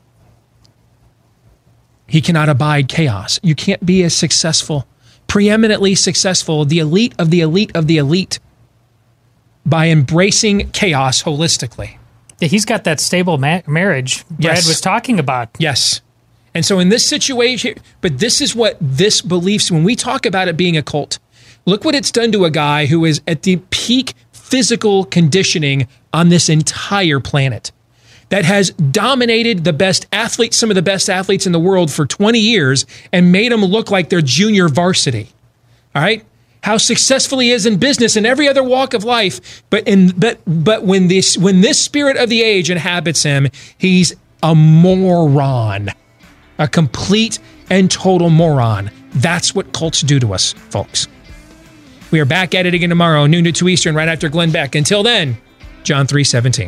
he cannot abide chaos. You can't be as successful, preeminently successful, the elite of the elite of the elite, by embracing chaos holistically. Yeah, he's got that stable marriage Brad was talking about. Yes. And so in this situation, but this is what this beliefs, when we talk about it being a cult, look what it's done to a guy who is at the peak physical conditioning on this entire planet, that has dominated the best athletes, some of the best athletes in the world for 20 years and made them look like they're junior varsity. All right? How successful he is in business and every other walk of life. But when this spirit of the age inhabits him, he's a moron. A complete and total moron. That's what cults do to us, folks. We are back at it again tomorrow, noon to 2 Eastern, right after Glenn Beck. Until then, John 3:17.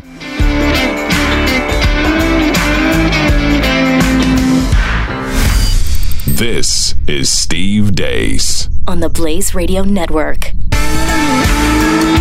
This is Steve Deace on the Blaze Radio Network.